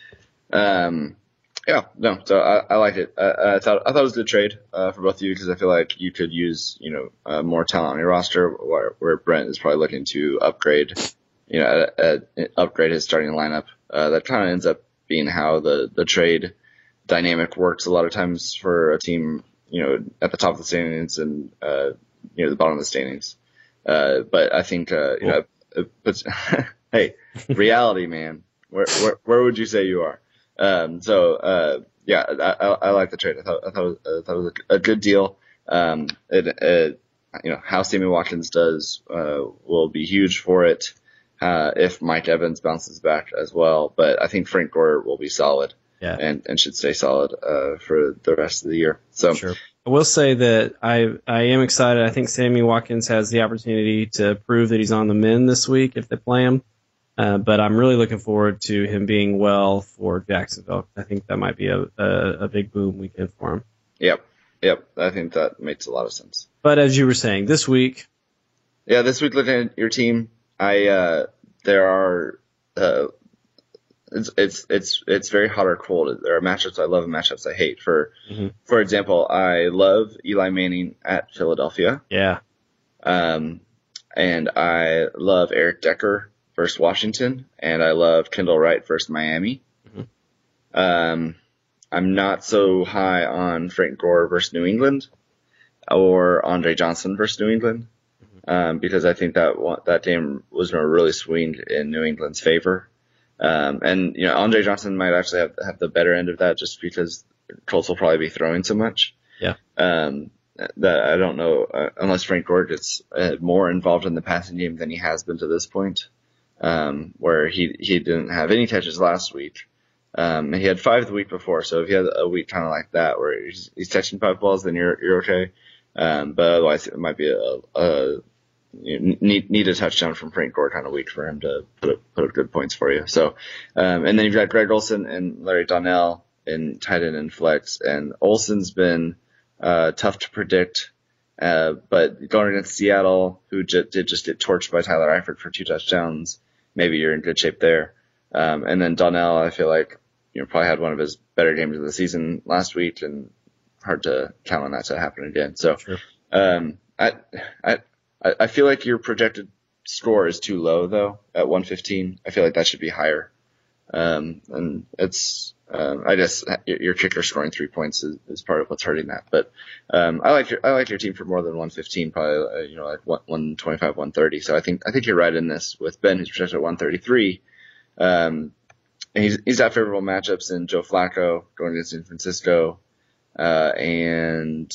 Speaker 2: um, yeah, no, so I, I like it. I, I thought I thought it was a good trade uh, for both of you because I feel like you could use you know uh, more talent on your roster, where, where Brent is probably looking to upgrade, you know, uh, uh, upgrade his starting lineup. Uh, that kind of ends up being how the the trade dynamic works a lot of times for a team. You know, at the top of the standings and, uh, you know, the bottom of the standings. Uh, but I think, uh, you know, it puts, hey, reality, man, where, where, where would you say you are? Um, so, uh, yeah, I, I, I like the trade. I thought, I thought, I thought it was a, a good deal. Um, it, it, you know, how Sammy Watkins does, uh, will be huge for it, uh, if Mike Evans bounces back as well. But I think Frank Gore will be solid.
Speaker 1: Yeah.
Speaker 2: And, and should stay solid, uh, for the rest of the year. So,
Speaker 1: sure. I will say that I, I am excited. I think Sammy Watkins has the opportunity to prove that he's on the mend this week if they play him. Uh, but I'm really looking forward to him being well for Jacksonville. I think that might be a, a, a big boom weekend for him.
Speaker 2: Yep. Yep. I think that makes a lot of sense.
Speaker 1: But as you were saying, this week.
Speaker 2: Yeah, this week looking at your team, I, uh, there are, uh, It's it's it's it's very hot or cold. There are matchups I love and matchups I hate. For mm-hmm. for example, I love Eli Manning at Philadelphia.
Speaker 1: Yeah.
Speaker 2: Um, and I love Eric Decker versus Washington, and I love Kendall Wright versus Miami. Mm-hmm. Um, I'm not so high on Frank Gore versus New England, or Andre Johnson versus New England, mm-hmm. um, because I think that one, that game was going to really swing in New England's favor. Um, and, you know, Andre Johnson might actually have, have the better end of that just because Colts will probably be throwing so much.
Speaker 1: Yeah.
Speaker 2: Um, that I don't know uh, unless Frank Gore gets uh, more involved in the passing game than he has been to this point, um, where he he didn't have any catches last week. Um, he had five the week before, so if you had a week kind of like that where he's, he's catching five balls, then you're you're okay. Um, but otherwise, it might be a, a you need need a touchdown from Frank Gore kind of week for him to put up, put up good points for you. So, um, and then you've got Greg Olsen and Larry Donnell in tight end and flex, and Olsen's been uh, tough to predict, uh, but going against Seattle, who j- did just get torched by Tyler Eifert for two touchdowns, maybe you're in good shape there. Um, and then Donnell, I feel like you know probably had one of his better games of the season last week, and hard to count on that to happen again. So, sure. um, I I. I feel like your projected score is too low, though, at one fifteen. I feel like that should be higher. Um, and it's, um, I guess your kicker scoring three points is, is part of what's hurting that. But, um, I like your, I like your team for more than one fifteen, probably, uh, you know, like one twenty-five, one thirty. So I think, I think you're right in this with Ben, who's projected at one thirty-three. Um, and he's, he's got favorable matchups in Joe Flacco going against San Francisco, uh, and,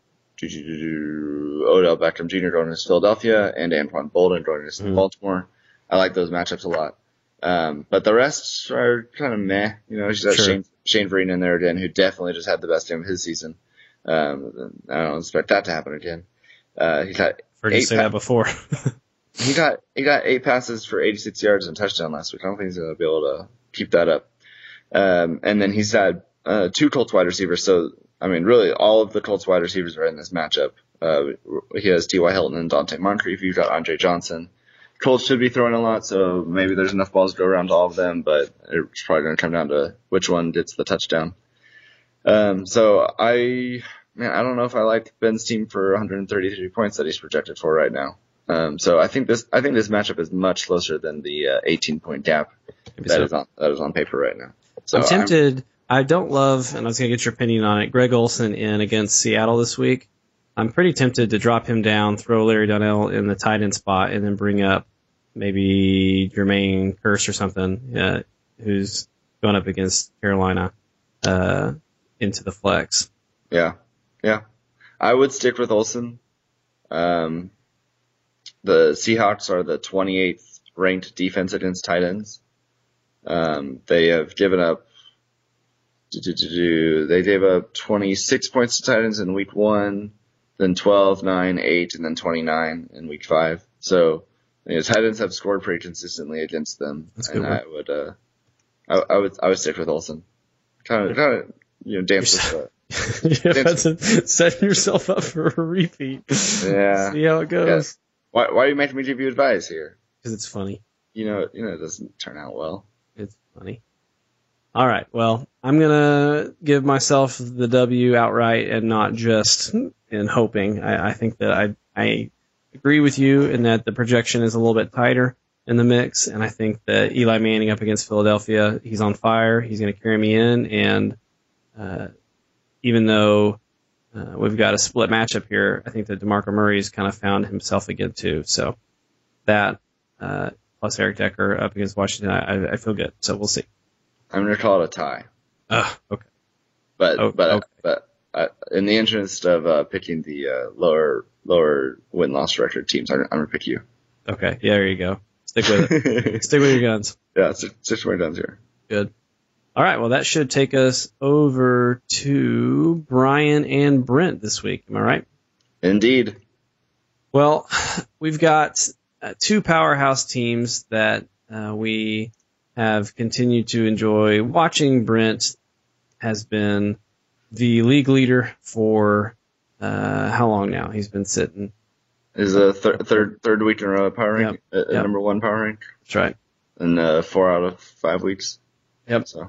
Speaker 2: Odell Beckham Junior going against Philadelphia and Anquan Bolden going against mm. Baltimore. I like those matchups a lot. Um, but the rest are kind of meh. You know, he's got sure. Shane, Shane Vereen in there again, who definitely just had the best game of his season. Um, I don't expect that to happen again. Uh, he got
Speaker 1: heard you say pa- that before.
Speaker 2: he got he got eight passes for eighty-six yards and a touchdown last week. I don't think he's going to be able to keep that up. Um, and then he's had uh, two Colts wide receivers, so I mean, really, all of the Colts wide receivers are in this matchup. Uh, he has T Y. Hilton and Dante Moncrief. You've got Andre Johnson. Colts should be throwing a lot, so maybe there's enough balls to go around to all of them, but it's probably going to come down to which one gets the touchdown. Um, so I, man, I don't know if I like Ben's team for one thirty-three points that he's projected for right now. Um, so I think this, I think this matchup is much closer than the uh, eighteen point gap maybe that so. is on that is on paper right now. So
Speaker 1: I'm tempted. I'm, I don't love, and I was going to get your opinion on it, Greg Olsen in against Seattle this week. I'm pretty tempted to drop him down, throw Larry Donnell in the tight end spot, and then bring up maybe Jermaine Kearse or something, uh, who's going up against Carolina uh, into the flex.
Speaker 2: Yeah, yeah. I would stick with Olsen. Um, the Seahawks are the twenty-eighth ranked defense against tight ends. Um, they have given up They gave up twenty-six points to tight ends in week one, then twelve, nine, eight, and then twenty-nine in week five. So, you know, tight ends have scored pretty consistently against them. That's and I would, uh, I, I would, I would stick with Olsen. Kind of, kind of, you know, dance with the.
Speaker 1: Yeah, that's a, setting yourself up for a repeat.
Speaker 2: Yeah.
Speaker 1: See how it goes.
Speaker 2: Yeah. Why, why are you making me give you advice here?
Speaker 1: Because it's funny.
Speaker 2: You know, you know, it doesn't turn out well.
Speaker 1: It's funny. All right. Well, I'm going to give myself the W outright and not just in hoping. I, I think that I, I agree with you in that the projection is a little bit tighter in the mix. And I think that Eli Manning up against Philadelphia, he's on fire. He's going to carry me in. And uh, even though uh, we've got a split matchup here, I think that DeMarco Murray's kind of found himself again too. So that uh, plus Eric Decker up against Washington, I, I feel good. So we'll see.
Speaker 2: I'm going to call it a tie.
Speaker 1: Oh, okay.
Speaker 2: But
Speaker 1: oh,
Speaker 2: but
Speaker 1: okay.
Speaker 2: but uh, in the interest of uh, picking the uh, lower lower win loss record teams, I'm, I'm going to pick you.
Speaker 1: Okay. Yeah, there you go. Stick with it. Stick with your guns.
Speaker 2: Yeah, stick, stick with my guns here.
Speaker 1: Good. All right. Well, that should take us over to Brian and Brent this week. Am I right?
Speaker 2: Indeed.
Speaker 1: Well, we've got uh, two powerhouse teams that uh, we have continued to enjoy watching. Brent has been the league leader for uh, how long now? He's been sitting.
Speaker 2: Is a thir- third third week in a row power rank, yep. uh, yep. number one power rank.
Speaker 1: That's right.
Speaker 2: And uh, four out of five weeks.
Speaker 1: Yep.
Speaker 2: So,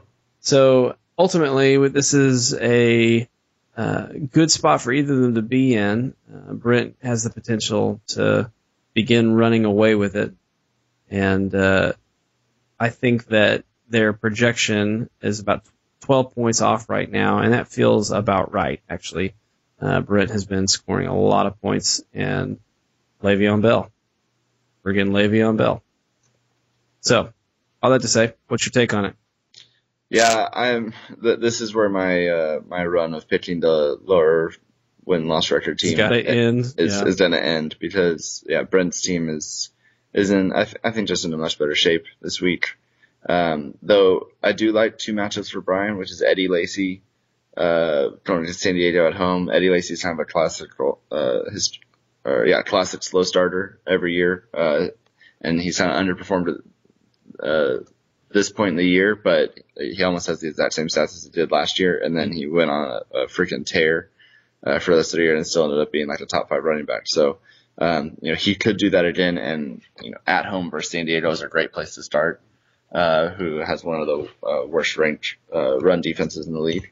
Speaker 1: so ultimately, this is a uh, good spot for either of them to be in. Uh, Brent has the potential to begin running away with it, and uh, I think that their projection is about twelve points off right now, and that feels about right, actually. Uh, Brent has been scoring a lot of points, and Le'Veon Bell. We're getting Le'Veon Bell. So, all that to say, what's your take on it?
Speaker 2: Yeah, I'm. Th- this is where my uh, my run of picking the lower win-loss record team.
Speaker 1: It's got to end.
Speaker 2: Is,
Speaker 1: yeah.
Speaker 2: is going to end because, yeah, Brent's team is, is in, I, th- I think, just in a much better shape this week. Um, though I do like two matchups for Brian, which is Eddie Lacy, uh, going to San Diego at home. Eddie Lacy is kind of a classical, uh, his, or yeah, classic slow starter every year. Uh, and he's kind of underperformed at, uh, this point in the year, but he almost has the exact same stats as he did last year. And then he went on a, a freaking tear, uh, for the rest of the year and still ended up being like a top five running back. So, um, you know, he could do that again. And, you know, at home versus San Diego is a great place to start. Uh, who has one of the uh, worst ranked uh, run defenses in the league.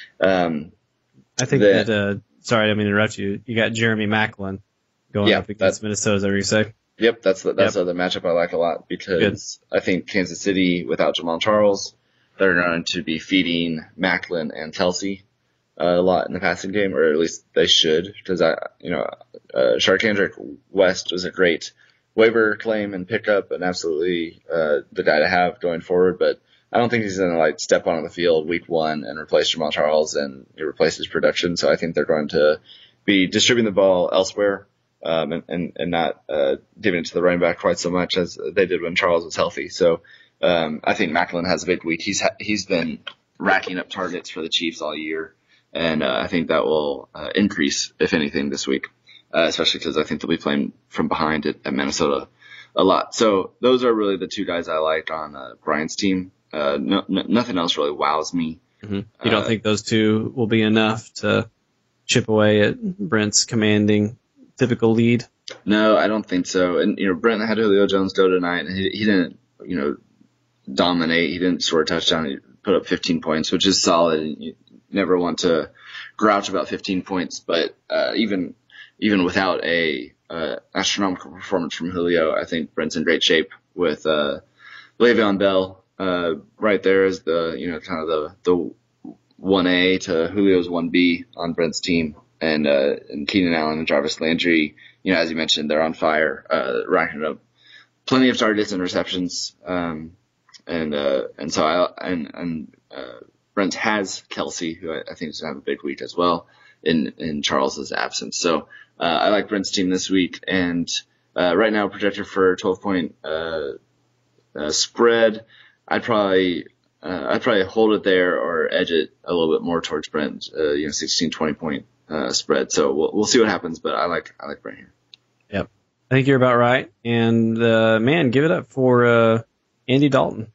Speaker 2: Um,
Speaker 1: I think the, that, uh, sorry, I didn't mean to interrupt you. You got Jeremy Maclin going yeah, up against Minnesota, is that what you say?
Speaker 2: Yep, that's the, that's yep. the matchup I like a lot because Good. I think Kansas City, without Jamal Charles, they're going to be feeding Maclin and Kelsey uh, a lot in the passing game, or at least they should, because I, you know, uh, Charcandrick West was a great waiver claim and pickup and absolutely uh, the guy to have going forward, but I don't think he's going to like step onto the field week one and replace Jamal Charles and replace his production. So I think they're going to be distributing the ball elsewhere um, and, and, and not uh, giving it to the running back quite so much as they did when Charles was healthy. So um, I think Maclin has a big week. He's ha- he's been racking up targets for the Chiefs all year, and uh, I think that will uh, increase, if anything, this week. Uh, especially because I think they'll be playing from behind at, at Minnesota a lot. So those are really the two guys I like on uh, Brian's team. Uh, no, no, nothing else really wows me.
Speaker 1: Mm-hmm. You don't uh, think those two will be enough to chip away at Brent's commanding typical lead?
Speaker 2: No, I don't think so. And, you know, Brent had Julio Jones go tonight, and he, he didn't, you know, dominate. He didn't score a touchdown. He put up fifteen points, which is solid. And you never want to grouch about fifteen points, but uh, even Even without a uh, astronomical performance from Julio, I think Brent's in great shape with uh, Le'Veon Bell uh, right there as the you know kind of the the one A to Julio's one B on Brent's team, and uh, and Keenan Allen and Jarvis Landry. You know, as you mentioned, they're on fire, uh, racking up plenty of targets and receptions, um, and uh, and so I and and uh, Brent has Kelsey, who I, I think is going to have a big week as well in in Charles's absence. So. Uh, I like Brent's team this week, and uh, right now projected for twelve point uh, uh, spread. I'd probably uh, I'd probably hold it there or edge it a little bit more towards Brent. Uh, you know, sixteen, twenty point uh, spread. So we'll we'll see what happens, but I like I like Brent here.
Speaker 1: Yep, I think you're about right. And uh, man, give it up for uh, Andy Dalton.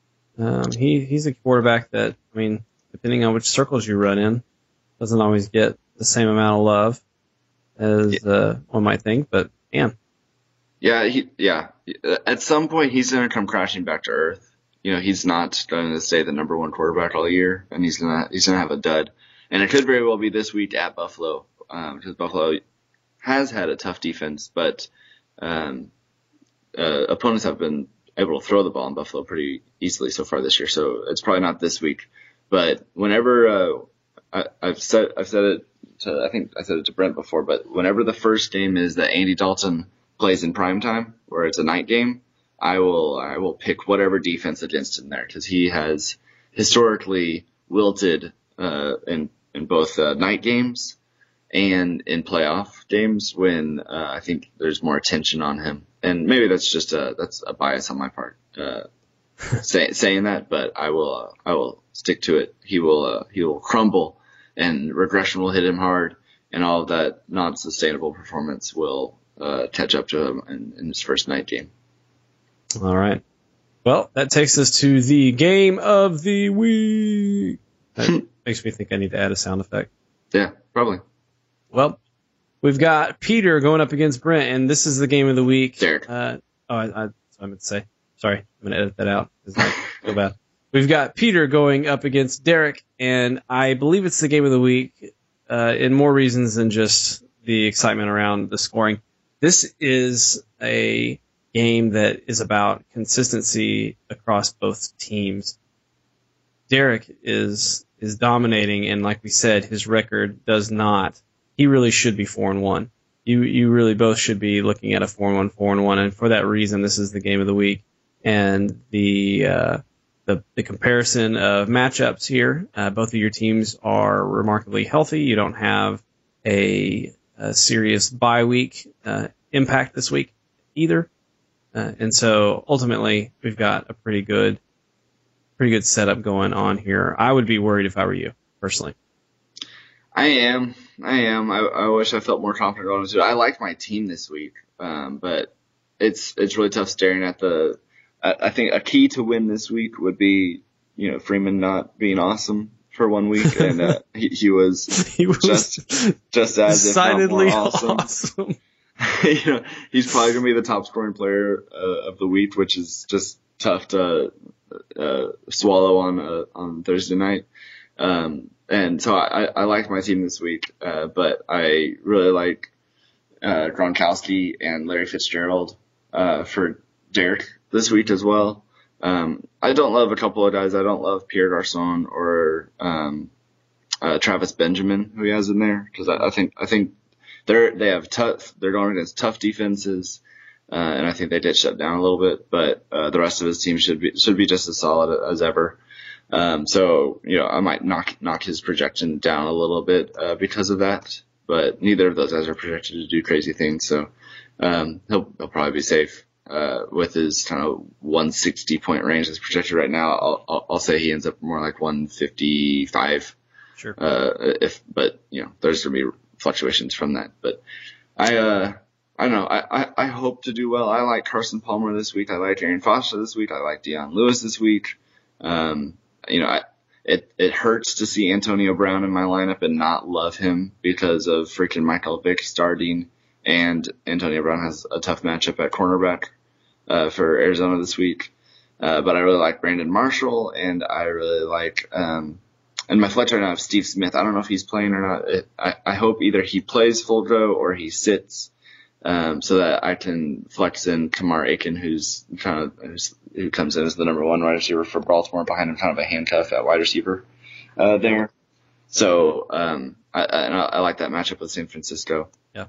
Speaker 1: Um, he he's a quarterback that, I mean, depending on which circles you run in, doesn't always get the same amount of love as uh, one might think, but man.
Speaker 2: Yeah, he, yeah. At some point, he's going to come crashing back to earth. You know, he's not going to stay the number one quarterback all year, and he's going to he's going to have a dud. And it could very well be this week at Buffalo, um, because Buffalo has had a tough defense, but um, uh, opponents have been able to throw the ball in Buffalo pretty easily so far this year. So it's probably not this week, but whenever uh, I, I've said I've said it. To, I think I said it to Brent before, but whenever the first game is that Andy Dalton plays in prime time, where it's a night game, I will I will pick whatever defense against him there, because he has historically wilted uh, in in both uh, night games and in playoff games when uh, I think there's more attention on him, and maybe that's just a that's a bias on my part uh, say, saying that, but I will uh, I will stick to it. He will uh, he will crumble. And regression will hit him hard, and all of that non-sustainable performance will uh, catch up to him in, in his first night game.
Speaker 1: All right. Well, that takes us to the game of the week. That makes me think I need to add a sound effect.
Speaker 2: Yeah, probably.
Speaker 1: Well, we've got Peter going up against Brent, and this is the game of the week.
Speaker 2: Derek.
Speaker 1: Uh, oh, I, I, I meant to say. Sorry, I'm going to edit that out. It's like, so bad. We've got Peter going up against Derek, and I believe it's the game of the week uh, in more reasons than just the excitement around the scoring. This is a game that is about consistency across both teams. Derek is is dominating, and like we said, his record does not. He really should be four and one. You you really both should be looking at a four and one, four and one, and for that reason, this is the game of the week. And the uh, The, the comparison of matchups here, uh, both of your teams are remarkably healthy. You don't have a, a serious bye week uh, impact this week either. Uh, and so ultimately, we've got a pretty good, pretty good setup going on here. I would be worried if I were you, personally.
Speaker 2: I am. I am. I, I wish I felt more confident going into it. I like my team this week, um, but it's it's really tough staring at the. I, I think a key to win this week would be, you know, Freeman not being awesome for one week, and uh, he, he was
Speaker 1: he was
Speaker 2: just just as
Speaker 1: decidedly
Speaker 2: if not more awesome.
Speaker 1: awesome.
Speaker 2: You know, he's probably gonna be the top scoring player uh, of the week, which is just tough to uh, swallow on uh, on Thursday night. Um, and so I, I like my team this week, uh, but I really like uh, Gronkowski and Larry Fitzgerald uh, for Derek this week as well. Um, I don't love a couple of guys. I don't love Pierre Garçon or um, uh, Travis Benjamin, who he has in there, because I, I think I think they're they have tough. They're going against tough defenses, uh, and I think they did shut down a little bit. But uh, the rest of his team should be should be just as solid as ever. Um, so, you know, I might knock, knock his projection down a little bit, uh, because of that, but neither of those guys are projected to do crazy things. So, um, he'll, he'll probably be safe, uh, with his kind of one sixty point range that's projected right now. I'll, I'll, I'll say he ends up more like one fifty-five.
Speaker 1: Sure.
Speaker 2: Uh, if, but, you know, there's going to be fluctuations from that, but I, uh, I don't know. I, I, I hope to do well. I like Carson Palmer this week. I like Arian Foster this week. I like Dion Lewis this week. Um, You know, I, it it hurts to see Antonio Brown in my lineup and not love him because of freaking Michael Vick starting, and Antonio Brown has a tough matchup at cornerback uh, for Arizona this week. Uh, but I really like Brandon Marshall, and I really like um, and my flex right now I have Steve Smith. I don't know if he's playing or not. It, I I hope either he plays full go or he sits, um, so that I can flex in Kamar Aiken, who's kind of who's, who comes in as the number one wide receiver for Baltimore, behind him kind of a handcuff at wide receiver uh, there. So um, I, I, I like that matchup with San Francisco.
Speaker 1: Yeah.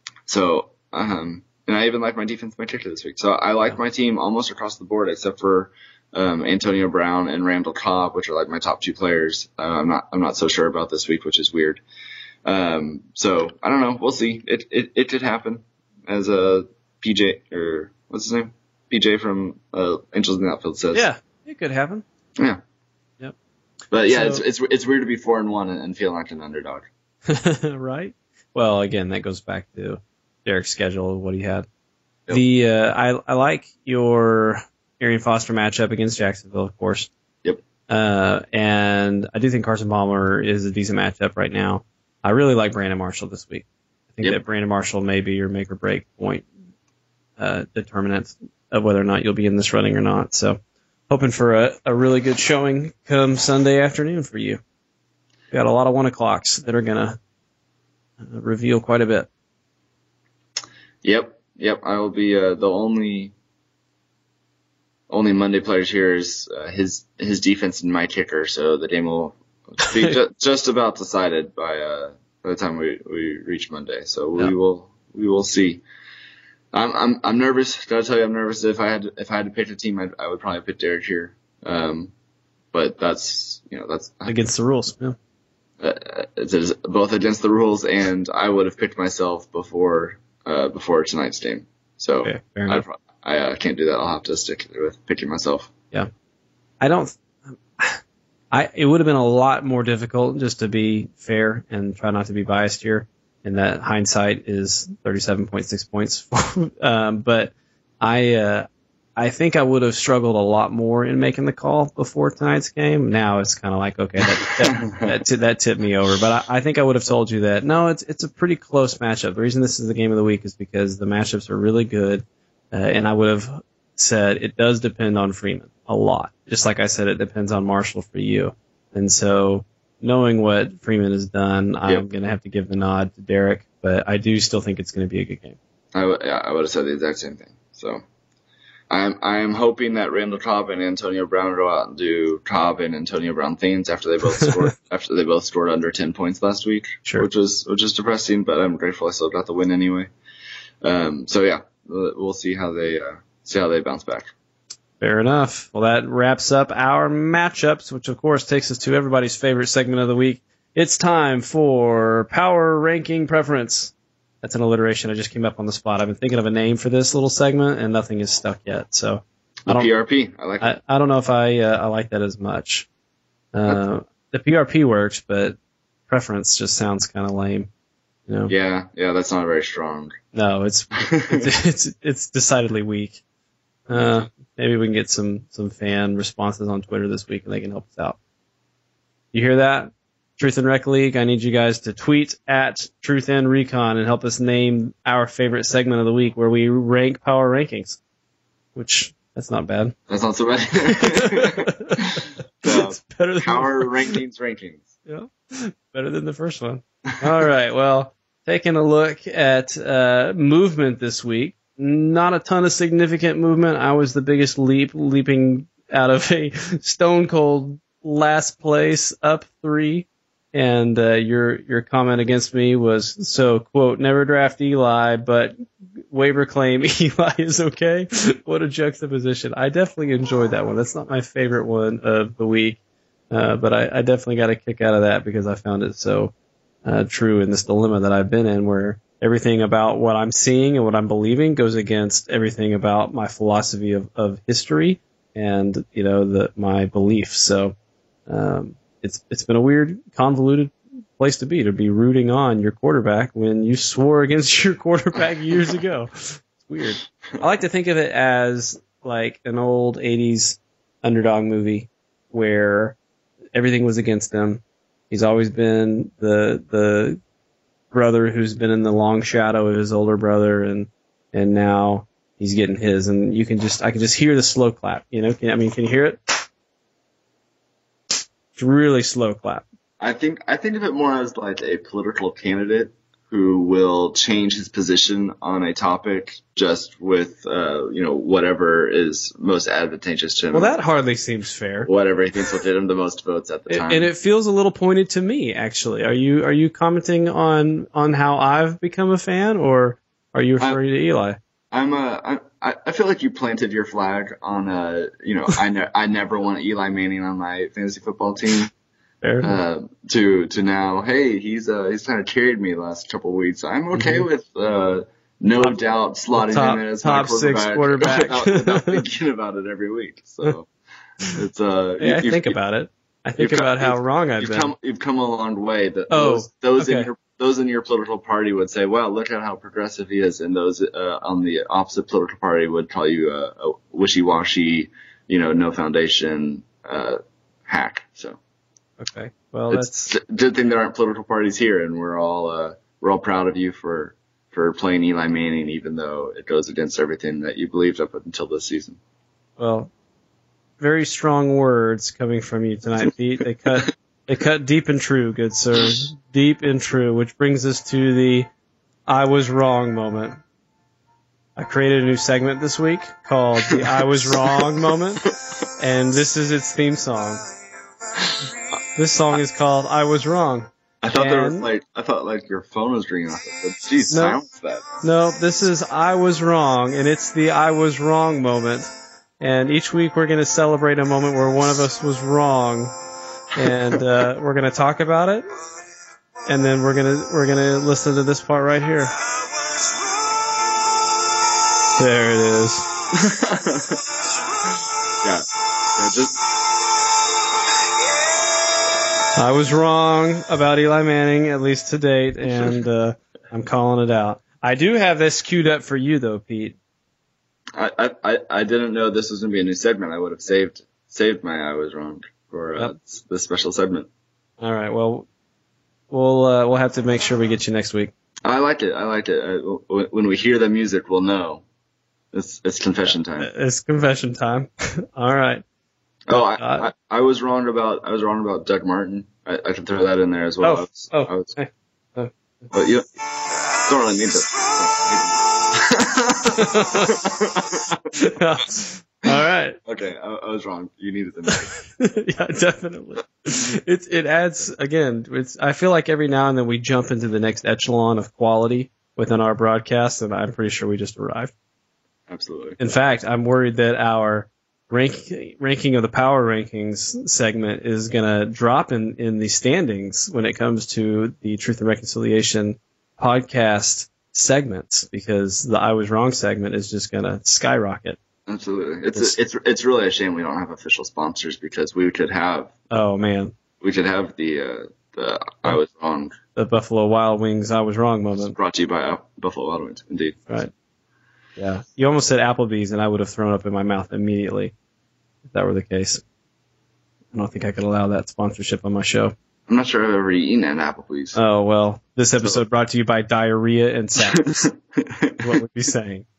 Speaker 2: So um, and I even like my defense, my kicker this week. So I like yeah. my team almost across the board, except for um, Antonio Brown and Randall Cobb, which are like my top two players. Uh, I'm not I'm not so sure about this week, which is weird. Um, so I don't know. We'll see. It it it could happen. As a P J or what's his name? P J from uh, Angels in the Outfield says.
Speaker 1: Yeah, it could happen.
Speaker 2: Yeah.
Speaker 1: Yep.
Speaker 2: But yeah, so, it's it's it's weird to be four and one and, and feel like an underdog.
Speaker 1: Right. Well, again, that goes back to Derek's schedule, what he had.
Speaker 2: Yep.
Speaker 1: The uh, I I like your Arian Foster matchup against Jacksonville, of course.
Speaker 2: Yep.
Speaker 1: Uh, and I do think Carson Palmer is a decent matchup right now. I really like Brandon Marshall this week. I think
Speaker 2: yep.
Speaker 1: that Brandon Marshall may be your make or break point uh, determinant of whether or not you'll be in this running or not. So hoping for a, a really good showing come Sunday afternoon for you. We've got a lot of one o'clocks that are going to uh, reveal quite a bit.
Speaker 2: Yep. Yep. I will be uh, the only only Monday players here is uh, his his defense and my kicker. So the game will be ju- just about decided by uh, by the time we, we reach Monday. So we yep. will we will see. I'm I'm I'm nervous. Gotta tell you, I'm nervous. If I had to, if I had to pick a team, I'd, I would probably pick Derek here. Um, but that's you know that's
Speaker 1: against the rules. Yeah.
Speaker 2: Uh, it's both against the rules, and I would have picked myself before uh, before tonight's game. So
Speaker 1: okay, fair enough.
Speaker 2: I, I uh, can't do that. I'll have to stick with picking myself.
Speaker 1: Yeah, I don't. I it would have been a lot more difficult, just to be fair and try not to be biased here. And that hindsight is thirty-seven point six points. um, but I uh, I think I would have struggled a lot more in making the call before tonight's game. Now it's kind of like, okay, that that, that, t- that tipped me over. But I, I think I would have told you that, no, it's it's a pretty close matchup. The reason this is the game of the week is because the matchups are really good. Uh, and I would have said it does depend on Freeman a lot. Just like I said, it depends on Marshall for you. And so knowing what Freeman has done, yep. I'm going to have to give the nod to Derek. But I do still think it's going to be a good game.
Speaker 2: I, w- yeah, I would have said the exact same thing. So I'm I'm hoping that Randall Cobb and Antonio Brown go out and do Cobb and Antonio Brown things after they both scored after they both scored under ten points last week,
Speaker 1: sure.
Speaker 2: which was which is depressing. But I'm grateful I still got the win anyway. Um, so yeah, we'll see how they uh, see how they bounce back.
Speaker 1: Fair enough. Well, that wraps up our matchups, which of course takes us to everybody's favorite segment of the week. It's time for Power Ranking Preference. That's an alliteration. I just came up on the spot. I've been thinking of a name for this little segment, and nothing is stuck yet. So
Speaker 2: the P R P. I like it.
Speaker 1: I, I don't know if I uh, I like that as much. Uh, the P R P works, but preference just sounds kind of lame. You know?
Speaker 2: Yeah, yeah, that's not very strong.
Speaker 1: No, it's it's, it's it's decidedly weak. Uh, maybe we can get some some fan responses on Twitter this week, and they can help us out. You hear that? Truth and Rec League, I need you guys to tweet at Truth and Recon and help us name our favorite segment of the week where we rank power rankings. Which, that's not bad.
Speaker 2: That's not so bad. So, it's better than power rankings rankings.
Speaker 1: Yeah, better than the first one. All right, well, taking a look at uh, movement this week. Not a ton of significant movement. I was the biggest leap, leaping out of a stone cold last place, up three. And uh, your your comment against me was, so, quote, never draft Eli, but waiver claim Eli is okay. What a juxtaposition. I definitely enjoyed that one. That's not my favorite one of the week, uh, but I, I definitely got a kick out of that because I found it so uh, true in this dilemma that I've been in, where everything about what I'm seeing and what I'm believing goes against everything about my philosophy of, of history and, you know, the my beliefs. So um, it's it's been a weird, convoluted place to be, to be rooting on your quarterback when you swore against your quarterback years ago. It's weird. I like to think of it as like an old eighties underdog movie where everything was against him. He's always been the the brother who's been in the long shadow of his older brother, and and now he's getting his. And you can just I can just hear the slow clap. You know, can, I mean, can you hear it? It's really slow clap.
Speaker 2: I think I think of it more as like a political candidate who will change his position on a topic just with uh, you know, whatever is most advantageous to him.
Speaker 1: Well, that hardly seems fair.
Speaker 2: Whatever he thinks will get him the most votes at the time.
Speaker 1: And it feels a little pointed to me, actually. Are you are you commenting on, on how I've become a fan, or are you referring
Speaker 2: I'm,
Speaker 1: to Eli?
Speaker 2: I'm a I I feel like you planted your flag on a you know I ne- I never want Eli Manning on my fantasy football team. Uh, to to now, hey, he's uh he's kind of carried me the last couple of weeks. I'm okay mm-hmm. with uh no top, doubt slotting
Speaker 1: top,
Speaker 2: him in as
Speaker 1: top
Speaker 2: my quarterback,
Speaker 1: six quarterback
Speaker 2: without, without thinking about it every week. So it's uh
Speaker 1: yeah, I think about it. I think about
Speaker 2: come,
Speaker 1: how wrong I've
Speaker 2: you've
Speaker 1: been.
Speaker 2: Come, you've come a long way. That
Speaker 1: oh,
Speaker 2: those those
Speaker 1: okay.
Speaker 2: in your those in your political party would say, "Wow, look at how progressive he is," and those uh, on the opposite political party would call you a, a wishy-washy, you know, no foundation uh, hack. So.
Speaker 1: Okay. Well,
Speaker 2: it's
Speaker 1: that's
Speaker 2: a good thing there aren't political parties here, and we're all uh, we're all proud of you for, for playing Eli Manning, even though it goes against everything that you believed up until this season.
Speaker 1: Well, very strong words coming from you tonight, Pete. They cut they cut deep and true, good sir, deep and true. Which brings us to the "I was wrong" moment. I created a new segment this week called the "I was wrong" moment, and this is its theme song. This song is called "I Was Wrong."
Speaker 2: I thought and there was like I thought like your phone was ringing off. But geez,
Speaker 1: no,
Speaker 2: silence that.
Speaker 1: No, this is "I Was Wrong," and it's the "I Was Wrong" moment. And each week we're going to celebrate a moment where one of us was wrong, and uh, we're going to talk about it. And then we're gonna we're gonna listen to this part right here. There it is.
Speaker 2: yeah, yeah, just.
Speaker 1: I was wrong about Eli Manning, at least to date, and uh, I'm calling it out. I do have this queued up for you, though, Pete.
Speaker 2: I I, I didn't know this was going to be a new segment. I would have saved saved my I was wrong for uh, yep. this special segment.
Speaker 1: All right. Well, we'll uh, we'll have to make sure we get you next week.
Speaker 2: I like it. I like it. I, when we hear the music, we'll know. It's it's confession time.
Speaker 1: It's confession time. All right.
Speaker 2: Oh, I, I I was wrong about I was wrong about Doug Martin. I, I can throw that in there as well.
Speaker 1: Oh,
Speaker 2: I was,
Speaker 1: oh,
Speaker 2: I was,
Speaker 1: hey. oh.
Speaker 2: But you don't really need
Speaker 1: to. All right.
Speaker 2: Okay, I, I was wrong. You needed to.
Speaker 1: Yeah, definitely. It it adds again. It's I feel like every now and then we jump into the next echelon of quality within our broadcast, and I'm pretty sure we just arrived.
Speaker 2: Absolutely.
Speaker 1: In fact, I'm worried that our rank, ranking of the power rankings segment is going to drop in, in the standings when it comes to the Truth and Reconciliation podcast segments, because the I Was Wrong segment is just going to skyrocket.
Speaker 2: Absolutely. It's, it's, a, it's, it's really a shame we don't have official sponsors, because we could have,
Speaker 1: oh man,
Speaker 2: we could have the, uh, the I Was Wrong.
Speaker 1: The Buffalo Wild Wings I Was Wrong moment.
Speaker 2: Brought to you by uh, Buffalo Wild Wings, indeed.
Speaker 1: Right. Yeah. You almost said Applebee's, and I would have thrown up in my mouth immediately if that were the case. I don't think I could allow that sponsorship on my show.
Speaker 2: I'm not sure I've ever eaten at Applebee's.
Speaker 1: Oh, well, this episode so. brought to you by diarrhea and sadness. What would be saying?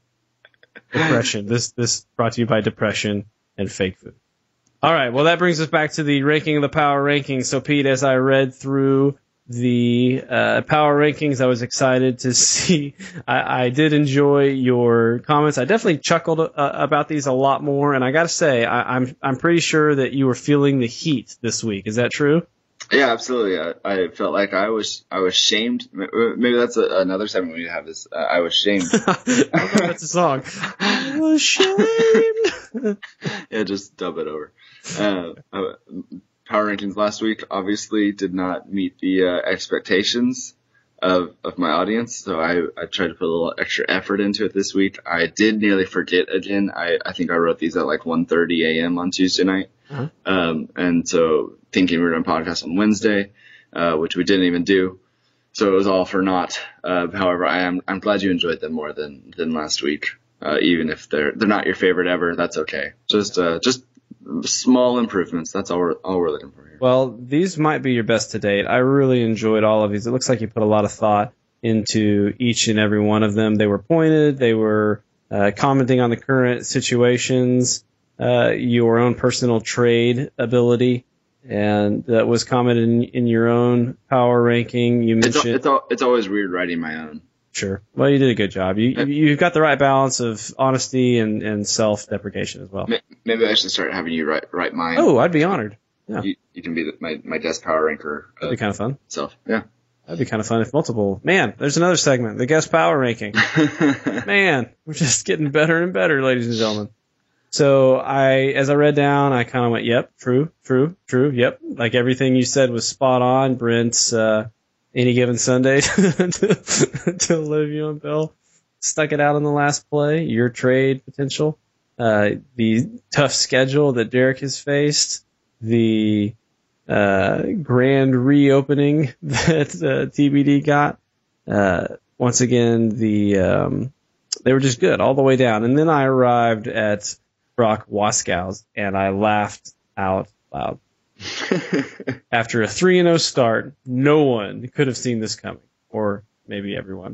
Speaker 1: Depression. This this brought to you by depression and fake food. All right. Well, that brings us back to the ranking of the power rankings. So, Pete, as I read through the uh, power rankings, I was excited to see. I, I did enjoy your comments. I definitely chuckled uh, about these a lot more, and I got to say, I, I'm I'm pretty sure that you were feeling the heat this week. Is that true?
Speaker 2: Yeah, absolutely. I, I felt like I was I was shamed. Maybe that's a, another segment we need to have. This uh, I was shamed.
Speaker 1: I don't know if that's a song. I was shamed.
Speaker 2: Yeah, just dub it over. Uh, uh, Power rankings last week obviously did not meet the uh, expectations of of my audience, so I, I tried to put a little extra effort into it this week. I did nearly forget again. I, I think I wrote these at like one thirty a.m. on Tuesday night, uh-huh. um, and so thinking we were going to podcast on Wednesday, uh, which we didn't even do. So it was all for naught. Uh, however, I am I'm glad you enjoyed them more than than last week. Uh, even if they're they're not your favorite ever, that's okay. Just uh, just. Small improvements. That's all we're, all we're looking for here.
Speaker 1: Well, these might be your best to date. I really enjoyed all of these. It looks like you put a lot of thought into each and every one of them. They were pointed. They were uh, commenting on the current situations, uh, your own personal trade ability, and that was commented in, in your own power ranking. You mentioned
Speaker 2: it's, it's, it's always weird writing my own.
Speaker 1: Sure. Well, you did a good job. You, you you've got the right balance of honesty and, and self-deprecation as well.
Speaker 2: Maybe I should start having you write write mine.
Speaker 1: Oh, I'd be honored. Yeah.
Speaker 2: You, you can be the, my my guest power ranker.
Speaker 1: That'd be kind of fun.
Speaker 2: Self. Yeah.
Speaker 1: That'd be kind of fun if multiple. Man, there's another segment, the guest power ranking. Man, we're just getting better and better, ladies and gentlemen. So I, as I read down, I kind of went, "Yep, true, true, true. Yep." Like everything you said was spot on. Brent's. Uh, Any Given Sunday to, to Le'Veon Bell stuck it out in the last play. Your trade potential, uh, the tough schedule that Derek has faced, the uh, grand reopening that uh, T B D got. Uh, once again, the um, they were just good all the way down. And then I arrived at Brock Waskow's, and I laughed out loud. After a three and oh start, no one could have seen this coming, or maybe everyone.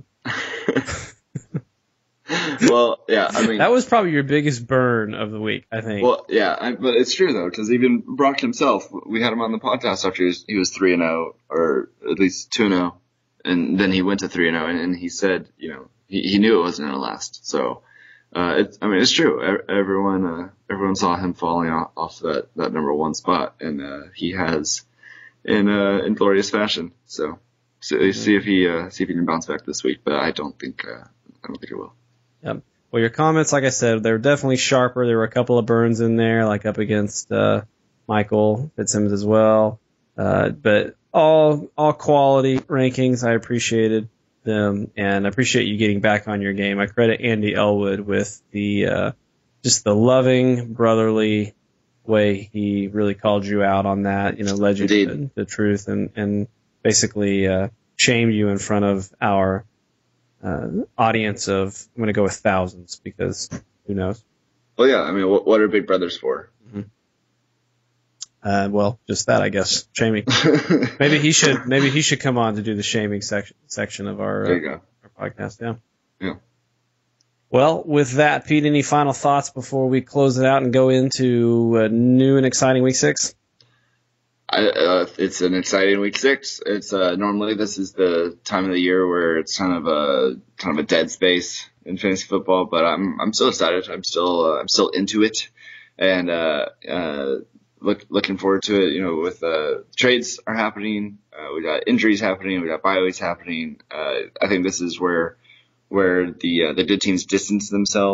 Speaker 2: Well, yeah, I mean,
Speaker 1: that was probably your biggest burn of the week, I think.
Speaker 2: Well, yeah, I, but it's true though, because even Brock himself, we had him on the podcast after he was he was three and oh, or at least two and oh, and then he went to three and oh, and, and he said, you know, he, he knew it wasn't going to last. So, uh, it's, I mean, it's true. Everyone, uh, everyone saw him falling off, off that, that number one spot, and uh, he has in uh, in glorious fashion. So, so mm-hmm. see if he uh, see if he can bounce back this week, but I don't think uh, I don't think it will.
Speaker 1: Yep. Well, your comments, like I said, they were definitely sharper. There were a couple of burns in there, like up against uh, Michael Fitzsimmons as well. Uh, but all all quality rankings, I appreciated them, and I appreciate you getting back on your game. I credit Andy Elwood with the uh, just the loving, brotherly way he really called you out on that. You know, led you to the, the truth, and and basically uh, shamed you in front of our Uh, audience of, I'm going to go with thousands, because who knows?
Speaker 2: Well, yeah, I mean, what, what are Big Brothers for?
Speaker 1: Mm-hmm. Uh, well, just that, I guess. Shaming. maybe he should. Maybe he should come on to do the shaming section section of our,
Speaker 2: there you
Speaker 1: uh,
Speaker 2: go.
Speaker 1: our podcast. Yeah.
Speaker 2: Yeah.
Speaker 1: Well, with that, Pete, any final thoughts before we close it out and go into a new and exciting week six?
Speaker 2: I, uh, it's an exciting week six. It's uh, normally this is the time of the year where it's kind of a kind of a dead space in fantasy football, but I'm I'm still excited. I'm still uh, I'm still into it, and uh, uh, look looking forward to it. You know, with uh, trades are happening, uh, we got injuries happening, we got bye weeks happening. Uh, I think this is where where the uh, the good teams distance themselves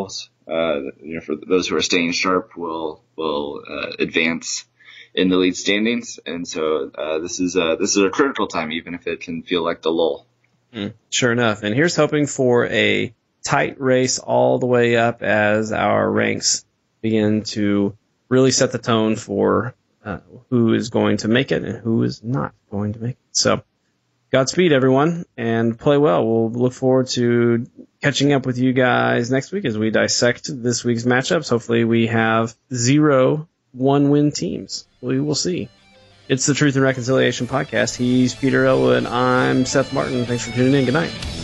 Speaker 2: uh, you know, for those who are staying sharp will will uh, advance in the lead standings. And so uh, this is a, this is a critical time, even if it can feel like the lull.
Speaker 1: Mm, sure enough. And here's hoping for a tight race all the way up as our ranks begin to really set the tone for uh, who is going to make it and who is not going to make it. So Godspeed, everyone, and play well. We'll look forward to catching up with you guys next week as we dissect this week's matchups. Hopefully we have zero one-win teams. We will see. It's the Truth and Reconciliation Podcast. He's Peter Elwood. I'm Seth Martin. Thanks for tuning in. Good night.